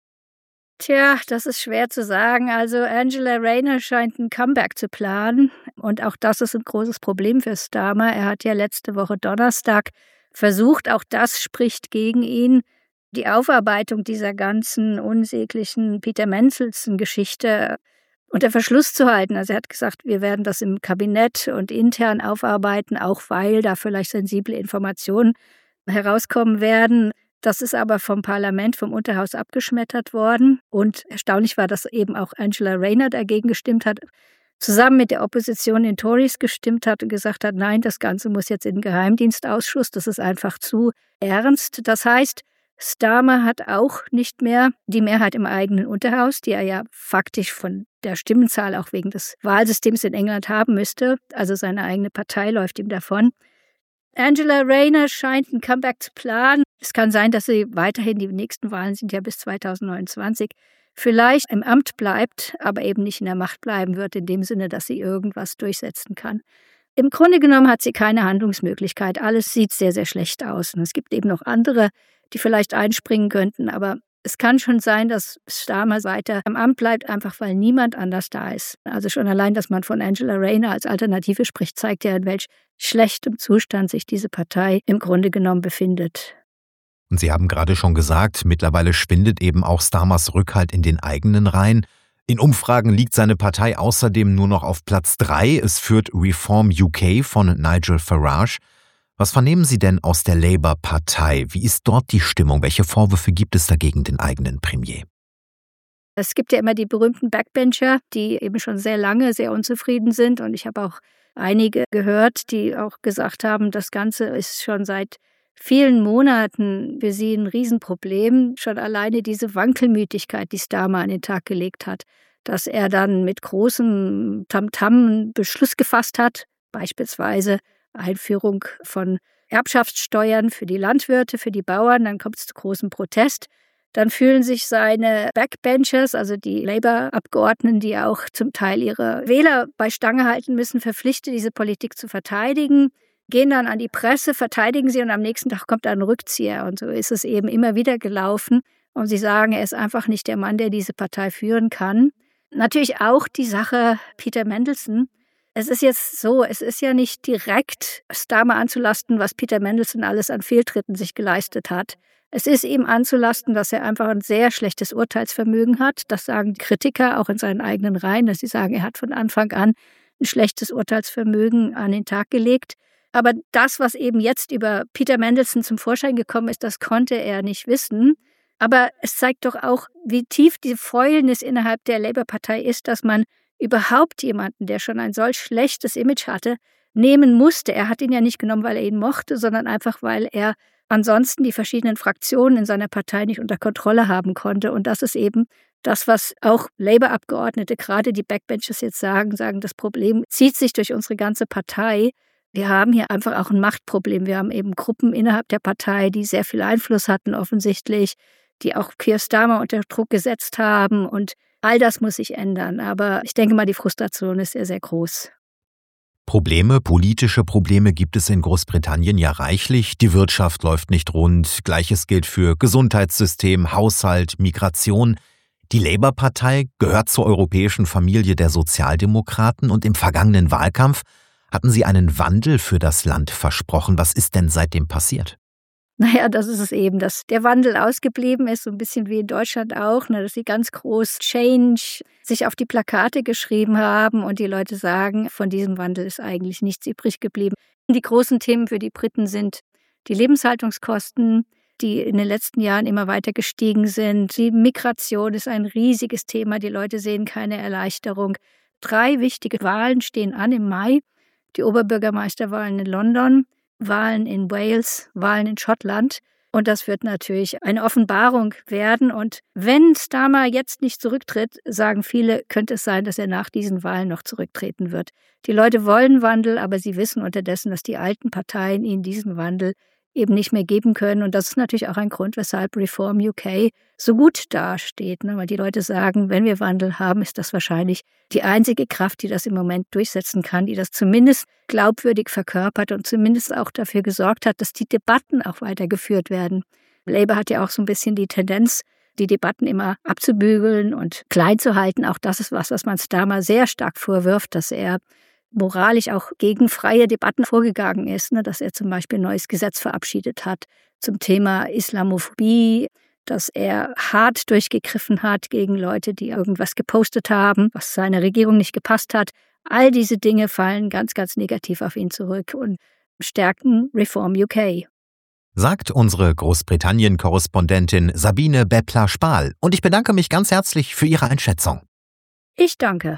Tja, das ist schwer zu sagen. Also Angela Rayner scheint ein Comeback zu planen. Und auch das ist ein großes Problem für Starmer. Er hat ja letzte Woche Donnerstag versucht, auch das spricht gegen ihn, die Aufarbeitung dieser ganzen unsäglichen Peter Mandelson-Geschichte unter Verschluss zu halten. Also er hat gesagt, wir werden das im Kabinett und intern aufarbeiten, auch weil da vielleicht sensible Informationen herauskommen werden. Das ist aber vom Parlament, vom Unterhaus abgeschmettert worden. Und erstaunlich war, dass eben auch Angela Rayner dagegen gestimmt hat, zusammen mit der Opposition, den Tories, gestimmt hat und gesagt hat, nein, das Ganze muss jetzt in den Geheimdienstausschuss, das ist einfach zu ernst. Das heißt, Starmer hat auch nicht mehr die Mehrheit im eigenen Unterhaus, die er ja faktisch von der Stimmenzahl auch wegen des Wahlsystems in England haben müsste. Also seine eigene Partei läuft ihm davon. Angela Rayner scheint ein Comeback zu planen. Es kann sein, dass sie weiterhin, die nächsten Wahlen sind ja bis zweitausendneunundzwanzig, vielleicht im Amt bleibt, aber eben nicht in der Macht bleiben wird, in dem Sinne, dass sie irgendwas durchsetzen kann. Im Grunde genommen hat sie keine Handlungsmöglichkeit. Alles sieht sehr, sehr schlecht aus. Und es gibt eben noch andere, die vielleicht einspringen könnten. Aber es kann schon sein, dass Starmer weiter am Amt bleibt, einfach weil niemand anders da ist. Also schon allein, dass man von Angela Rayner als Alternative spricht, zeigt ja, in welch schlechtem Zustand sich diese Partei im Grunde genommen befindet. Und Sie haben gerade schon gesagt, mittlerweile schwindet eben auch Starmers Rückhalt in den eigenen Reihen. In Umfragen liegt seine Partei außerdem nur noch auf Platz drei. Es führt Reform U K von Nigel Farage. Was vernehmen Sie denn aus der Labour-Partei? Wie ist dort die Stimmung? Welche Vorwürfe gibt es dagegen den eigenen Premier? Es gibt ja immer die berühmten Backbencher, die eben schon sehr lange sehr unzufrieden sind. Und ich habe auch einige gehört, die auch gesagt haben, das Ganze ist schon seit vielen Monaten für sie ein Riesenproblem. Schon alleine diese Wankelmütigkeit, die Starmer an den Tag gelegt hat, dass er dann mit großem Tamtam einen Beschluss gefasst hat, beispielsweise Einführung von Erbschaftssteuern für die Landwirte, für die Bauern, dann kommt es zu großem Protest. Dann fühlen sich seine Backbenchers, also die Labour-Abgeordneten, die auch zum Teil ihre Wähler bei Stange halten müssen, verpflichtet, diese Politik zu verteidigen, gehen dann an die Presse, verteidigen sie und am nächsten Tag kommt ein Rückzieher. Und so ist es eben immer wieder gelaufen. Und sie sagen, er ist einfach nicht der Mann, der diese Partei führen kann. Natürlich auch die Sache Peter Mandelson. Es ist jetzt so, es ist ja nicht direkt Starmer anzulasten, was Peter Mandelson alles an Fehltritten sich geleistet hat. Es ist ihm anzulasten, dass er einfach ein sehr schlechtes Urteilsvermögen hat. Das sagen die Kritiker auch in seinen eigenen Reihen, dass sie sagen, er hat von Anfang an ein schlechtes Urteilsvermögen an den Tag gelegt. Aber das, was eben jetzt über Peter Mandelson zum Vorschein gekommen ist, das konnte er nicht wissen. Aber es zeigt doch auch, wie tief die Fäulnis innerhalb der Labour-Partei ist, dass man überhaupt jemanden, der schon ein solch schlechtes Image hatte, nehmen musste. Er hat ihn ja nicht genommen, weil er ihn mochte, sondern einfach, weil er ansonsten die verschiedenen Fraktionen in seiner Partei nicht unter Kontrolle haben konnte. Und das ist eben das, was auch Labour-Abgeordnete, gerade die Backbenchers jetzt sagen, sagen, das Problem zieht sich durch unsere ganze Partei. Wir haben hier einfach auch ein Machtproblem. Wir haben eben Gruppen innerhalb der Partei, die sehr viel Einfluss hatten offensichtlich, die auch Keir Starmer unter Druck gesetzt haben. Und all das muss sich ändern. Aber ich denke mal, die Frustration ist sehr, sehr groß. Probleme, politische Probleme gibt es in Großbritannien ja reichlich. Die Wirtschaft läuft nicht rund. Gleiches gilt für Gesundheitssystem, Haushalt, Migration. Die Labour-Partei gehört zur europäischen Familie der Sozialdemokraten und im vergangenen Wahlkampf hatten sie einen Wandel für das Land versprochen. Was ist denn seitdem passiert? Naja, das ist es eben, dass der Wandel ausgeblieben ist, so ein bisschen wie in Deutschland auch, ne, dass sie ganz groß Change sich auf die Plakate geschrieben haben und die Leute sagen, von diesem Wandel ist eigentlich nichts übrig geblieben. Die großen Themen für die Briten sind die Lebenshaltungskosten, die in den letzten Jahren immer weiter gestiegen sind. Die Migration ist ein riesiges Thema, die Leute sehen keine Erleichterung. Drei wichtige Wahlen stehen an im Mai, die Oberbürgermeisterwahlen in London, Wahlen in Wales, Wahlen in Schottland. Und das wird natürlich eine Offenbarung werden. Und wenn Starmer jetzt nicht zurücktritt, sagen viele, könnte es sein, dass er nach diesen Wahlen noch zurücktreten wird. Die Leute wollen Wandel, aber sie wissen unterdessen, dass die alten Parteien ihnen diesen Wandel eben nicht mehr geben können. Und das ist natürlich auch ein Grund, weshalb Reform U K so gut dasteht. Ne? Weil die Leute sagen, wenn wir Wandel haben, ist das wahrscheinlich die einzige Kraft, die das im Moment durchsetzen kann, die das zumindest glaubwürdig verkörpert und zumindest auch dafür gesorgt hat, dass die Debatten auch weitergeführt werden. Labour hat ja auch so ein bisschen die Tendenz, die Debatten immer abzubügeln und klein zu halten. Auch das ist was, was man Starmer sehr stark vorwirft, dass er moralisch auch gegen freie Debatten vorgegangen ist, ne, dass er zum Beispiel ein neues Gesetz verabschiedet hat zum Thema Islamophobie, dass er hart durchgegriffen hat gegen Leute, die irgendwas gepostet haben, was seiner Regierung nicht gepasst hat. All diese Dinge fallen ganz, ganz negativ auf ihn zurück und stärken Reform U K. Sagt unsere Großbritannien-Korrespondentin Sabine Beppler-Spahl. Und ich bedanke mich ganz herzlich für Ihre Einschätzung. Ich danke.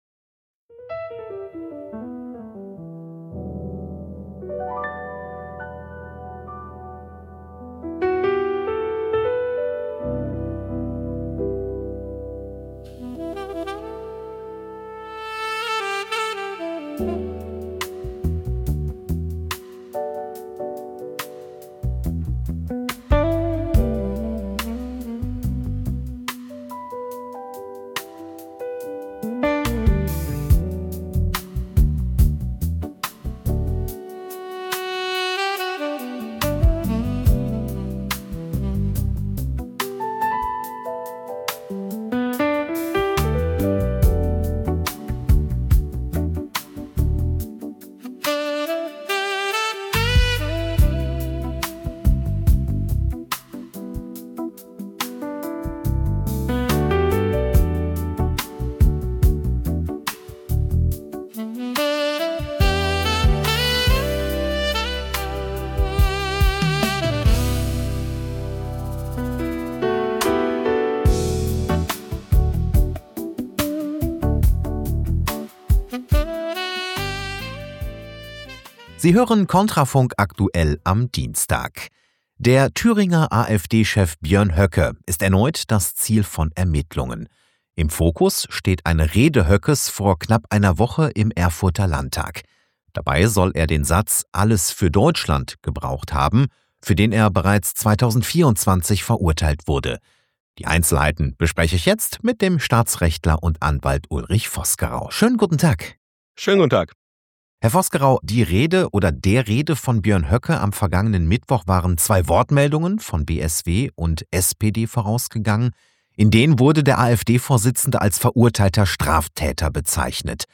Sie hören Kontrafunk aktuell am Dienstag. Der Thüringer AfD-Chef Björn Höcke ist erneut das Ziel von Ermittlungen. Im Fokus steht eine Rede Höckes vor knapp einer Woche im Erfurter Landtag. Dabei soll er den Satz »Alles für Deutschland« gebraucht haben, für den er bereits zweitausendvierundzwanzig verurteilt wurde. Die Einzelheiten bespreche ich jetzt mit dem Staatsrechtler und Anwalt Ulrich Vosgerau. Schönen guten Tag. Schönen guten Tag. Herr Vosgerau, die Rede oder der Rede von Björn Höcke am vergangenen Mittwoch waren zwei Wortmeldungen von B S W und S P D vorausgegangen. In denen wurde der AfD-Vorsitzende als verurteilter Straftäter bezeichnet.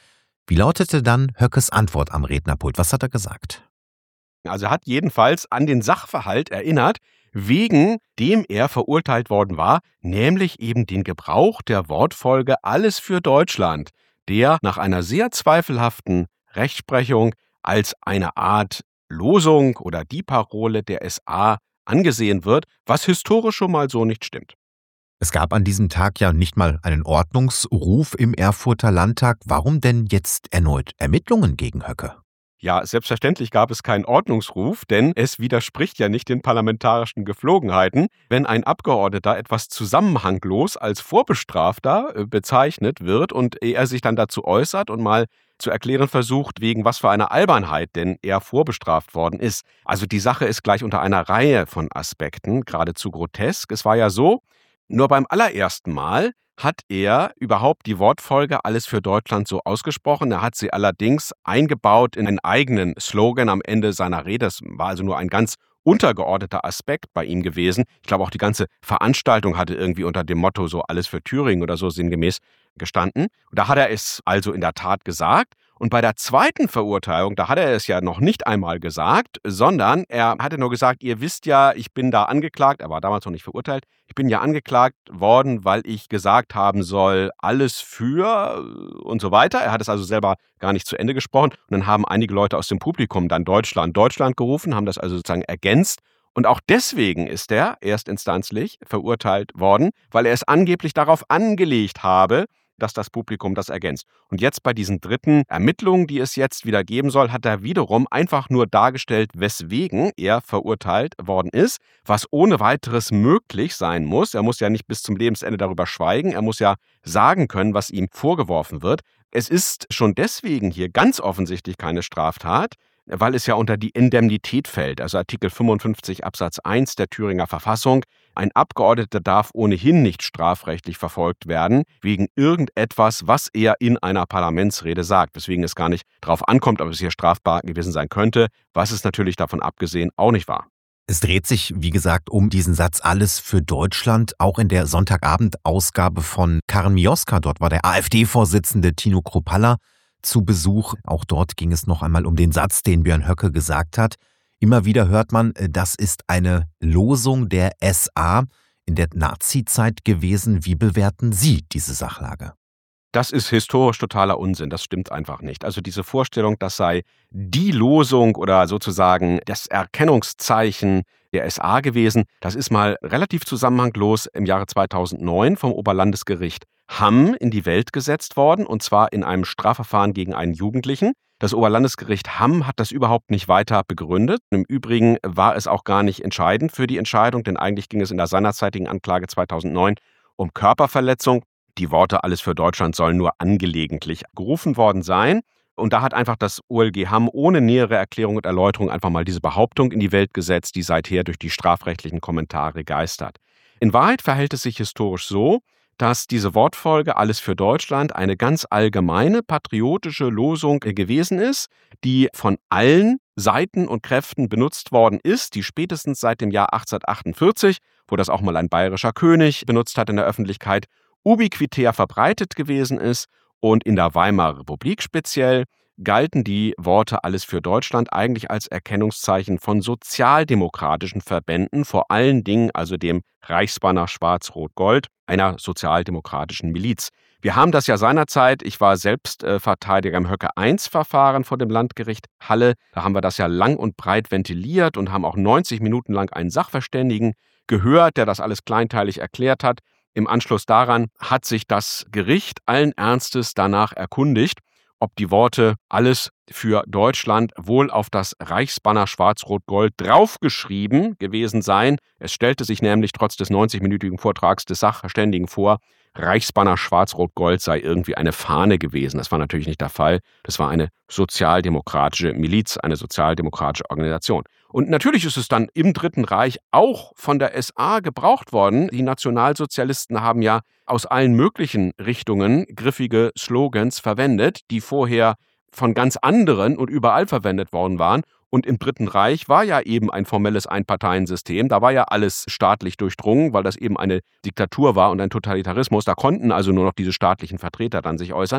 Wie lautete dann Höckes Antwort am Rednerpult? Was hat er gesagt? Also er hat jedenfalls an den Sachverhalt erinnert, wegen dem er verurteilt worden war, nämlich eben den Gebrauch der Wortfolge alles für Deutschland, der nach einer sehr zweifelhaften Rechtsprechung als eine Art Losung oder die Parole der S A angesehen wird, was historisch schon mal so nicht stimmt. Es gab an diesem Tag ja nicht mal einen Ordnungsruf im Erfurter Landtag. Warum denn jetzt erneut Ermittlungen gegen Höcke? Ja, selbstverständlich gab es keinen Ordnungsruf, denn es widerspricht ja nicht den parlamentarischen Geflogenheiten, wenn ein Abgeordneter etwas zusammenhanglos als Vorbestrafter bezeichnet wird und er sich dann dazu äußert und mal zu erklären versucht, wegen was für einer Albernheit denn er vorbestraft worden ist. Also die Sache ist gleich unter einer Reihe von Aspekten geradezu grotesk. Es war ja so, nur beim allerersten Mal hat er überhaupt die Wortfolge alles für Deutschland so ausgesprochen. Er hat sie allerdings eingebaut in einen eigenen Slogan am Ende seiner Rede. Das war also nur ein ganz untergeordneter Aspekt bei ihm gewesen. Ich glaube, auch die ganze Veranstaltung hatte irgendwie unter dem Motto so alles für Thüringen oder so sinngemäß gestanden. Und da hat er es also in der Tat gesagt. Und bei der zweiten Verurteilung, da hat er es ja noch nicht einmal gesagt, sondern er hatte nur gesagt, ihr wisst ja, ich bin da angeklagt, er war damals noch nicht verurteilt, ich bin ja angeklagt worden, weil ich gesagt haben soll, alles für und so weiter. Er hat es also selber gar nicht zu Ende gesprochen. Und dann haben einige Leute aus dem Publikum dann Deutschland, Deutschland gerufen, haben das also sozusagen ergänzt. Und auch deswegen ist er erstinstanzlich verurteilt worden, weil er es angeblich darauf angelegt habe, dass das Publikum das ergänzt. Und jetzt bei diesen dritten Ermittlungen, die es jetzt wieder geben soll, hat er wiederum einfach nur dargestellt, weswegen er verurteilt worden ist, was ohne weiteres möglich sein muss. Er muss ja nicht bis zum Lebensende darüber schweigen, er muss ja sagen können, was ihm vorgeworfen wird. Es ist schon deswegen hier ganz offensichtlich keine Straftat, weil es ja unter die Indemnität fällt, also Artikel fünfundfünfzig Absatz eins der Thüringer Verfassung. Ein Abgeordneter darf ohnehin nicht strafrechtlich verfolgt werden, wegen irgendetwas, was er in einer Parlamentsrede sagt, weswegen es gar nicht darauf ankommt, ob es hier strafbar gewesen sein könnte, was es natürlich davon abgesehen auch nicht war. Es dreht sich, wie gesagt, um diesen Satz alles für Deutschland. Auch in der Sonntagabend-Ausgabe von Karin Mioska, dort war der AfD-Vorsitzende Tino Kruppalla zu Besuch. Auch dort ging es noch einmal um den Satz, den Björn Höcke gesagt hat. Immer wieder hört man, das ist eine Losung der S A in der Nazizeit gewesen. Wie bewerten Sie diese Sachlage? Das ist historisch totaler Unsinn, das stimmt einfach nicht. Also diese Vorstellung, das sei die Losung oder sozusagen das Erkennungszeichen der S A gewesen, das ist mal relativ zusammenhanglos im Jahre zweitausendneun vom Oberlandesgericht Hamm in die Welt gesetzt worden, und zwar in einem Strafverfahren gegen einen Jugendlichen. Das Oberlandesgericht Hamm hat das überhaupt nicht weiter begründet. Im Übrigen war es auch gar nicht entscheidend für die Entscheidung, denn eigentlich ging es in der seinerzeitigen Anklage zweitausendneun um Körperverletzung. Die Worte alles für Deutschland sollen nur angelegentlich gerufen worden sein. Und da hat einfach das O L G Hamm ohne nähere Erklärung und Erläuterung einfach mal diese Behauptung in die Welt gesetzt, die seither durch die strafrechtlichen Kommentare geistert. In Wahrheit verhält es sich historisch so, dass diese Wortfolge alles für Deutschland eine ganz allgemeine patriotische Losung gewesen ist, die von allen Seiten und Kräften benutzt worden ist, die spätestens seit dem Jahr achtzehnhundertachtundvierzig, wo das auch mal ein bayerischer König benutzt hat in der Öffentlichkeit, ubiquitär verbreitet gewesen ist, und in der Weimarer Republik speziell galten die Worte alles für Deutschland eigentlich als Erkennungszeichen von sozialdemokratischen Verbänden, vor allen Dingen also dem Reichsbanner Schwarz-Rot-Gold, einer sozialdemokratischen Miliz. Wir haben das ja seinerzeit, ich war selbst äh, Verteidiger im Höcke eins Verfahren vor dem Landgericht Halle, da haben wir das ja lang und breit ventiliert und haben auch neunzig Minuten lang einen Sachverständigen gehört, der das alles kleinteilig erklärt hat. Im Anschluss daran hat sich das Gericht allen Ernstes danach erkundigt, ob die Worte alles für Deutschland wohl auf das Reichsbanner Schwarz-Rot-Gold draufgeschrieben gewesen seien. Es stellte sich nämlich trotz des neunzig-minütigen Vortrags des Sachverständigen vor, Reichsbanner Schwarz-Rot-Gold sei irgendwie eine Fahne gewesen. Das war natürlich nicht der Fall. Das war eine sozialdemokratische Miliz, eine sozialdemokratische Organisation. Und natürlich ist es dann im Dritten Reich auch von der S A gebraucht worden. Die Nationalsozialisten haben ja aus allen möglichen Richtungen griffige Slogans verwendet, die vorher von ganz anderen und überall verwendet worden waren. Und im Dritten Reich war ja eben ein formelles Einparteiensystem. Da war ja alles staatlich durchdrungen, weil das eben eine Diktatur war und ein Totalitarismus. Da konnten also nur noch diese staatlichen Vertreter dann sich äußern.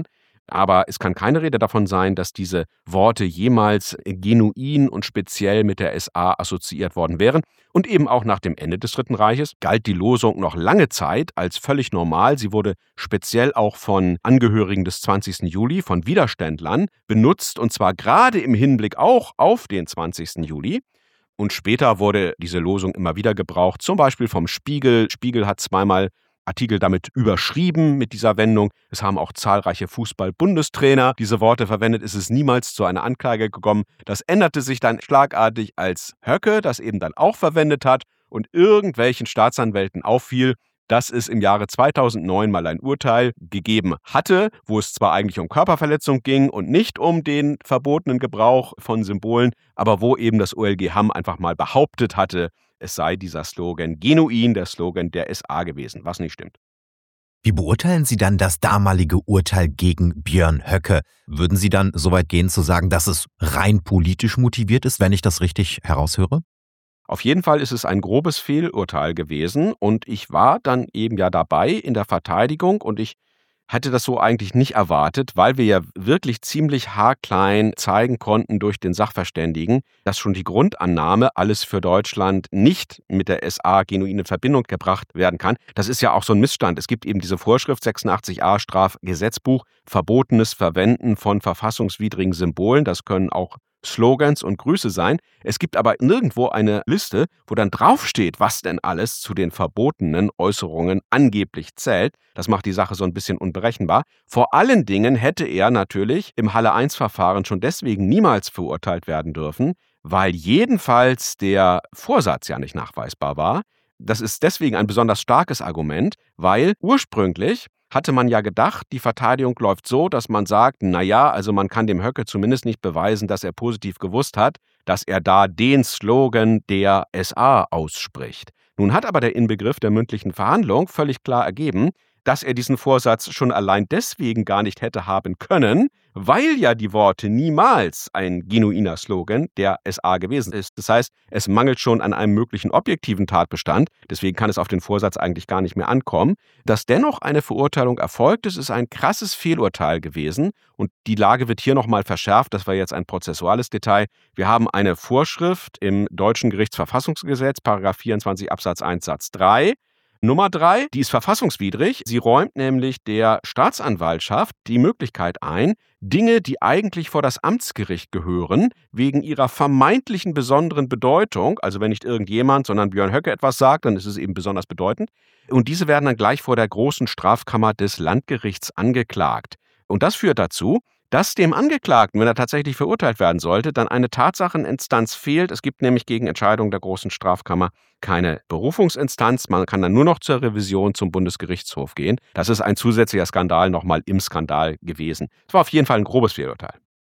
Aber es kann keine Rede davon sein, dass diese Worte jemals genuin und speziell mit der S A assoziiert worden wären. Und eben auch nach dem Ende des Dritten Reiches galt die Losung noch lange Zeit als völlig normal. Sie wurde speziell auch von Angehörigen des zwanzigsten Juli, von Widerständlern benutzt, und zwar gerade im Hinblick auch auf den zwanzigsten Juli. Und später wurde diese Losung immer wieder gebraucht, zum Beispiel vom Spiegel. Spiegel hat zweimal Artikel damit überschrieben mit dieser Wendung. Es haben auch zahlreiche Fußball-Bundestrainer diese Worte verwendet. Es ist niemals zu einer Anklage gekommen. Das änderte sich dann schlagartig, als Höcke das eben dann auch verwendet hat und irgendwelchen Staatsanwälten auffiel, dass es im Jahre zweitausendneun mal ein Urteil gegeben hatte, wo es zwar eigentlich um Körperverletzung ging und nicht um den verbotenen Gebrauch von Symbolen, aber wo eben das O L G Hamm einfach mal behauptet hatte, es sei dieser Slogan genuin der Slogan der S A gewesen, was nicht stimmt. Wie beurteilen Sie dann das damalige Urteil gegen Björn Höcke? Würden Sie dann so weit gehen zu sagen, dass es rein politisch motiviert ist, wenn ich das richtig heraushöre? Auf jeden Fall ist es ein grobes Fehlurteil gewesen und ich war dann eben ja dabei in der Verteidigung und ich hatte das so eigentlich nicht erwartet, weil wir ja wirklich ziemlich haarklein zeigen konnten durch den Sachverständigen, dass schon die Grundannahme, alles für Deutschland nicht mit der S A genuin in Verbindung gebracht werden kann. Das ist ja auch so ein Missstand. Es gibt eben diese Vorschrift sechsundachtzig a Strafgesetzbuch, verbotenes Verwenden von verfassungswidrigen Symbolen. Das können auch Slogans und Grüße sein. Es gibt aber nirgendwo eine Liste, wo dann draufsteht, was denn alles zu den verbotenen Äußerungen angeblich zählt. Das macht die Sache so ein bisschen unberechenbar. Vor allen Dingen hätte er natürlich im Halle eins Verfahren schon deswegen niemals verurteilt werden dürfen, weil jedenfalls der Vorsatz ja nicht nachweisbar war. Das ist deswegen ein besonders starkes Argument, weil ursprünglich hatte man ja gedacht, die Verteidigung läuft so, dass man sagt, naja, also man kann dem Höcke zumindest nicht beweisen, dass er positiv gewusst hat, dass er da den Slogan der S A ausspricht. Nun hat aber der Inbegriff der mündlichen Verhandlung völlig klar ergeben, dass er diesen Vorsatz schon allein deswegen gar nicht hätte haben können, weil ja die Worte niemals ein genuiner Slogan der S A gewesen ist. Das heißt, es mangelt schon an einem möglichen objektiven Tatbestand, deswegen kann es auf den Vorsatz eigentlich gar nicht mehr ankommen. Dass dennoch eine Verurteilung erfolgt ist, ist ein krasses Fehlurteil gewesen und die Lage wird hier nochmal verschärft, das war jetzt ein prozessuales Detail. Wir haben eine Vorschrift im Deutschen Gerichtsverfassungsgesetz, Paragraph vierundzwanzig Absatz eins Satz drei, Nummer drei, die ist verfassungswidrig. Sie räumt nämlich der Staatsanwaltschaft die Möglichkeit ein, Dinge, die eigentlich vor das Amtsgericht gehören, wegen ihrer vermeintlichen besonderen Bedeutung, also wenn nicht irgendjemand, sondern Björn Höcke etwas sagt, dann ist es eben besonders bedeutend, und diese werden dann gleich vor der großen Strafkammer des Landgerichts angeklagt. Und das führt dazu, dass dem Angeklagten, wenn er tatsächlich verurteilt werden sollte, dann eine Tatsacheninstanz fehlt. Es gibt nämlich gegen Entscheidungen der großen Strafkammer keine Berufungsinstanz. Man kann dann nur noch zur Revision zum Bundesgerichtshof gehen. Das ist ein zusätzlicher Skandal nochmal im Skandal gewesen. Es war auf jeden Fall ein grobes Fehlurteil.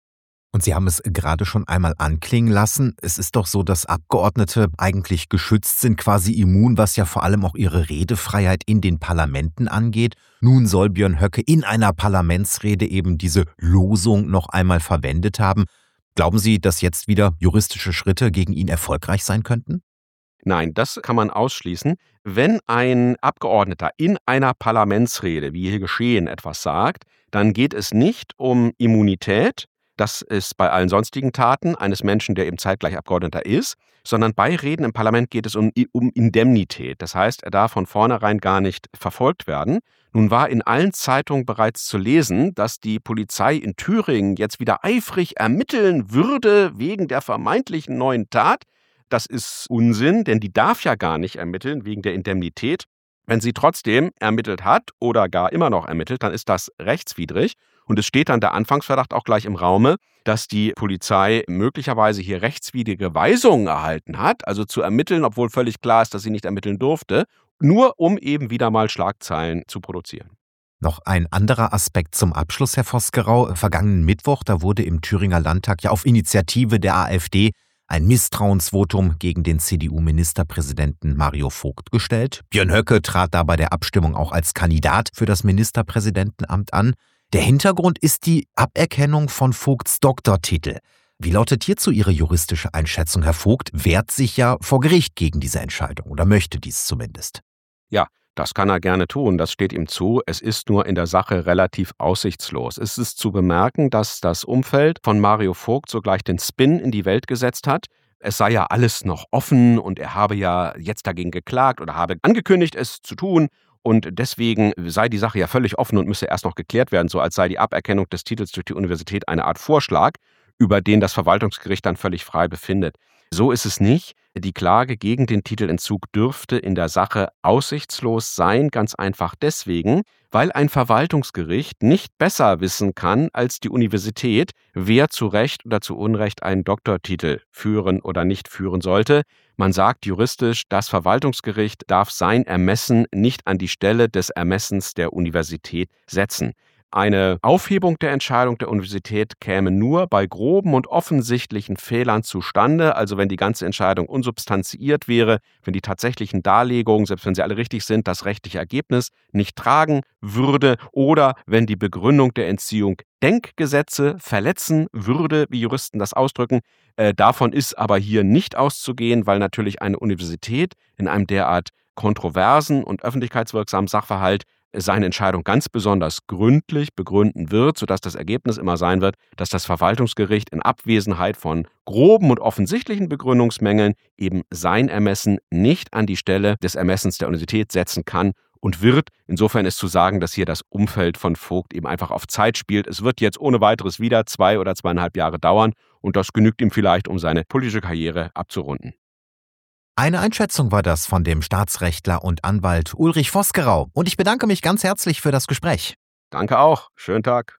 Und Sie haben es gerade schon einmal anklingen lassen. Es ist doch so, dass Abgeordnete eigentlich geschützt sind, quasi immun, was ja vor allem auch ihre Redefreiheit in den Parlamenten angeht. Nun soll Björn Höcke in einer Parlamentsrede eben diese Losung noch einmal verwendet haben. Glauben Sie, dass jetzt wieder juristische Schritte gegen ihn erfolgreich sein könnten? Nein, das kann man ausschließen. Wenn ein Abgeordneter in einer Parlamentsrede, wie hier geschehen, etwas sagt, dann geht es nicht um Immunität. Das ist bei allen sonstigen Taten eines Menschen, der eben zeitgleich Abgeordneter ist, sondern bei Reden im Parlament geht es um, um Indemnität. Das heißt, er darf von vornherein gar nicht verfolgt werden. Nun war in allen Zeitungen bereits zu lesen, dass die Polizei in Thüringen jetzt wieder eifrig ermitteln würde wegen der vermeintlichen neuen Tat. Das ist Unsinn, denn die darf ja gar nicht ermitteln wegen der Indemnität. Wenn sie trotzdem ermittelt hat oder gar immer noch ermittelt, dann ist das rechtswidrig. Und es steht dann der Anfangsverdacht auch gleich im Raume, dass die Polizei möglicherweise hier rechtswidrige Weisungen erhalten hat, also zu ermitteln, obwohl völlig klar ist, dass sie nicht ermitteln durfte, nur um eben wieder mal Schlagzeilen zu produzieren. Noch ein anderer Aspekt zum Abschluss, Herr Vosgerau. Vergangenen Mittwoch, da wurde im Thüringer Landtag ja auf Initiative der AfD ein Misstrauensvotum gegen den C D U-Ministerpräsidenten Mario Vogt gestellt. Björn Höcke trat da bei der Abstimmung auch als Kandidat für das Ministerpräsidentenamt an. Der Hintergrund ist die Aberkennung von Vogts Doktortitel. Wie lautet hierzu Ihre juristische Einschätzung? Herr Vogt wehrt sich ja vor Gericht gegen diese Entscheidung oder möchte dies zumindest. Ja, Das kann er gerne tun, das steht ihm zu. Es ist nur in der Sache relativ aussichtslos. Es ist zu bemerken, dass das Umfeld von Mario Vogt sogleich den Spin in die Welt gesetzt hat. Es sei ja alles noch offen und er habe ja jetzt dagegen geklagt oder habe angekündigt, es zu tun. Und deswegen sei die Sache ja völlig offen und müsse erst noch geklärt werden, so als sei die Aberkennung des Titels durch die Universität eine Art Vorschlag, über den das Verwaltungsgericht dann völlig frei befindet. So ist es nicht. Die Klage gegen den Titelentzug dürfte in der Sache aussichtslos sein, ganz einfach deswegen, weil ein Verwaltungsgericht nicht besser wissen kann als die Universität, wer zu Recht oder zu Unrecht einen Doktortitel führen oder nicht führen sollte. Man sagt juristisch, das Verwaltungsgericht darf sein Ermessen nicht an die Stelle des Ermessens der Universität setzen. Eine Aufhebung der Entscheidung der Universität käme nur bei groben und offensichtlichen Fehlern zustande, also wenn die ganze Entscheidung unsubstanziiert wäre, wenn die tatsächlichen Darlegungen, selbst wenn sie alle richtig sind, das rechtliche Ergebnis nicht tragen würde oder wenn die Begründung der Entziehung Denkgesetze verletzen würde, wie Juristen das ausdrücken. Äh, davon ist aber hier nicht auszugehen, weil natürlich eine Universität in einem derart kontroversen und öffentlichkeitswirksamen Sachverhalt seine Entscheidung ganz besonders gründlich begründen wird, sodass das Ergebnis immer sein wird, dass das Verwaltungsgericht in Abwesenheit von groben und offensichtlichen Begründungsmängeln eben sein Ermessen nicht an die Stelle des Ermessens der Universität setzen kann und wird. Insofern ist zu sagen, dass hier das Umfeld von Vogt eben einfach auf Zeit spielt. Es wird jetzt ohne weiteres wieder zwei oder zweieinhalb Jahre dauern und das genügt ihm vielleicht, um seine politische Karriere abzurunden. Eine Einschätzung war das von dem Staatsrechtler und Anwalt Ulrich Vosgerau. Und ich bedanke mich ganz herzlich für das Gespräch. Danke auch. Schönen Tag.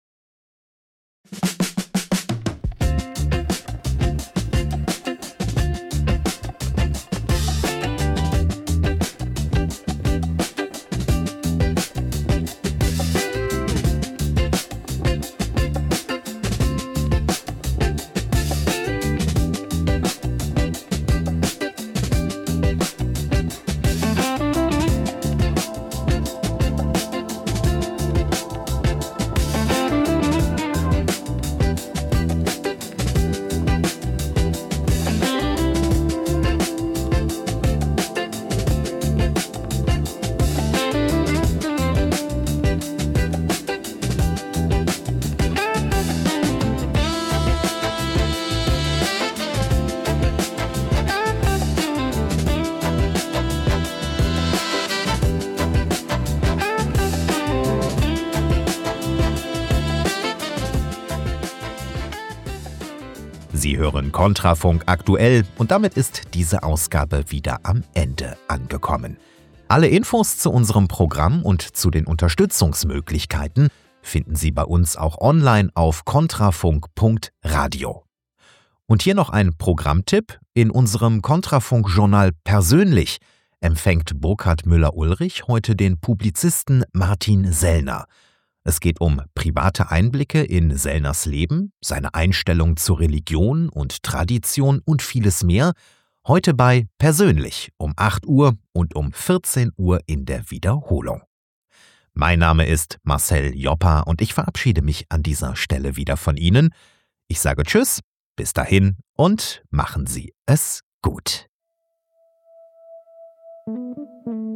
Sie hören Kontrafunk aktuell und damit ist diese Ausgabe wieder am Ende angekommen. Alle Infos zu unserem Programm und zu den Unterstützungsmöglichkeiten finden Sie bei uns auch online auf kontrafunk punkt radio. Und hier noch ein Programmtipp. In unserem Kontrafunk-Journal Persönlich empfängt Burkhard Müller-Ulrich heute den Publizisten Martin Sellner. Es geht um private Einblicke in Sellners Leben, seine Einstellung zur Religion und Tradition und vieles mehr. Heute bei Persönlich um acht Uhr und um vierzehn Uhr in der Wiederholung. Mein Name ist Marcel Joppa und ich verabschiede mich an dieser Stelle wieder von Ihnen. Ich sage Tschüss, bis dahin und machen Sie es gut.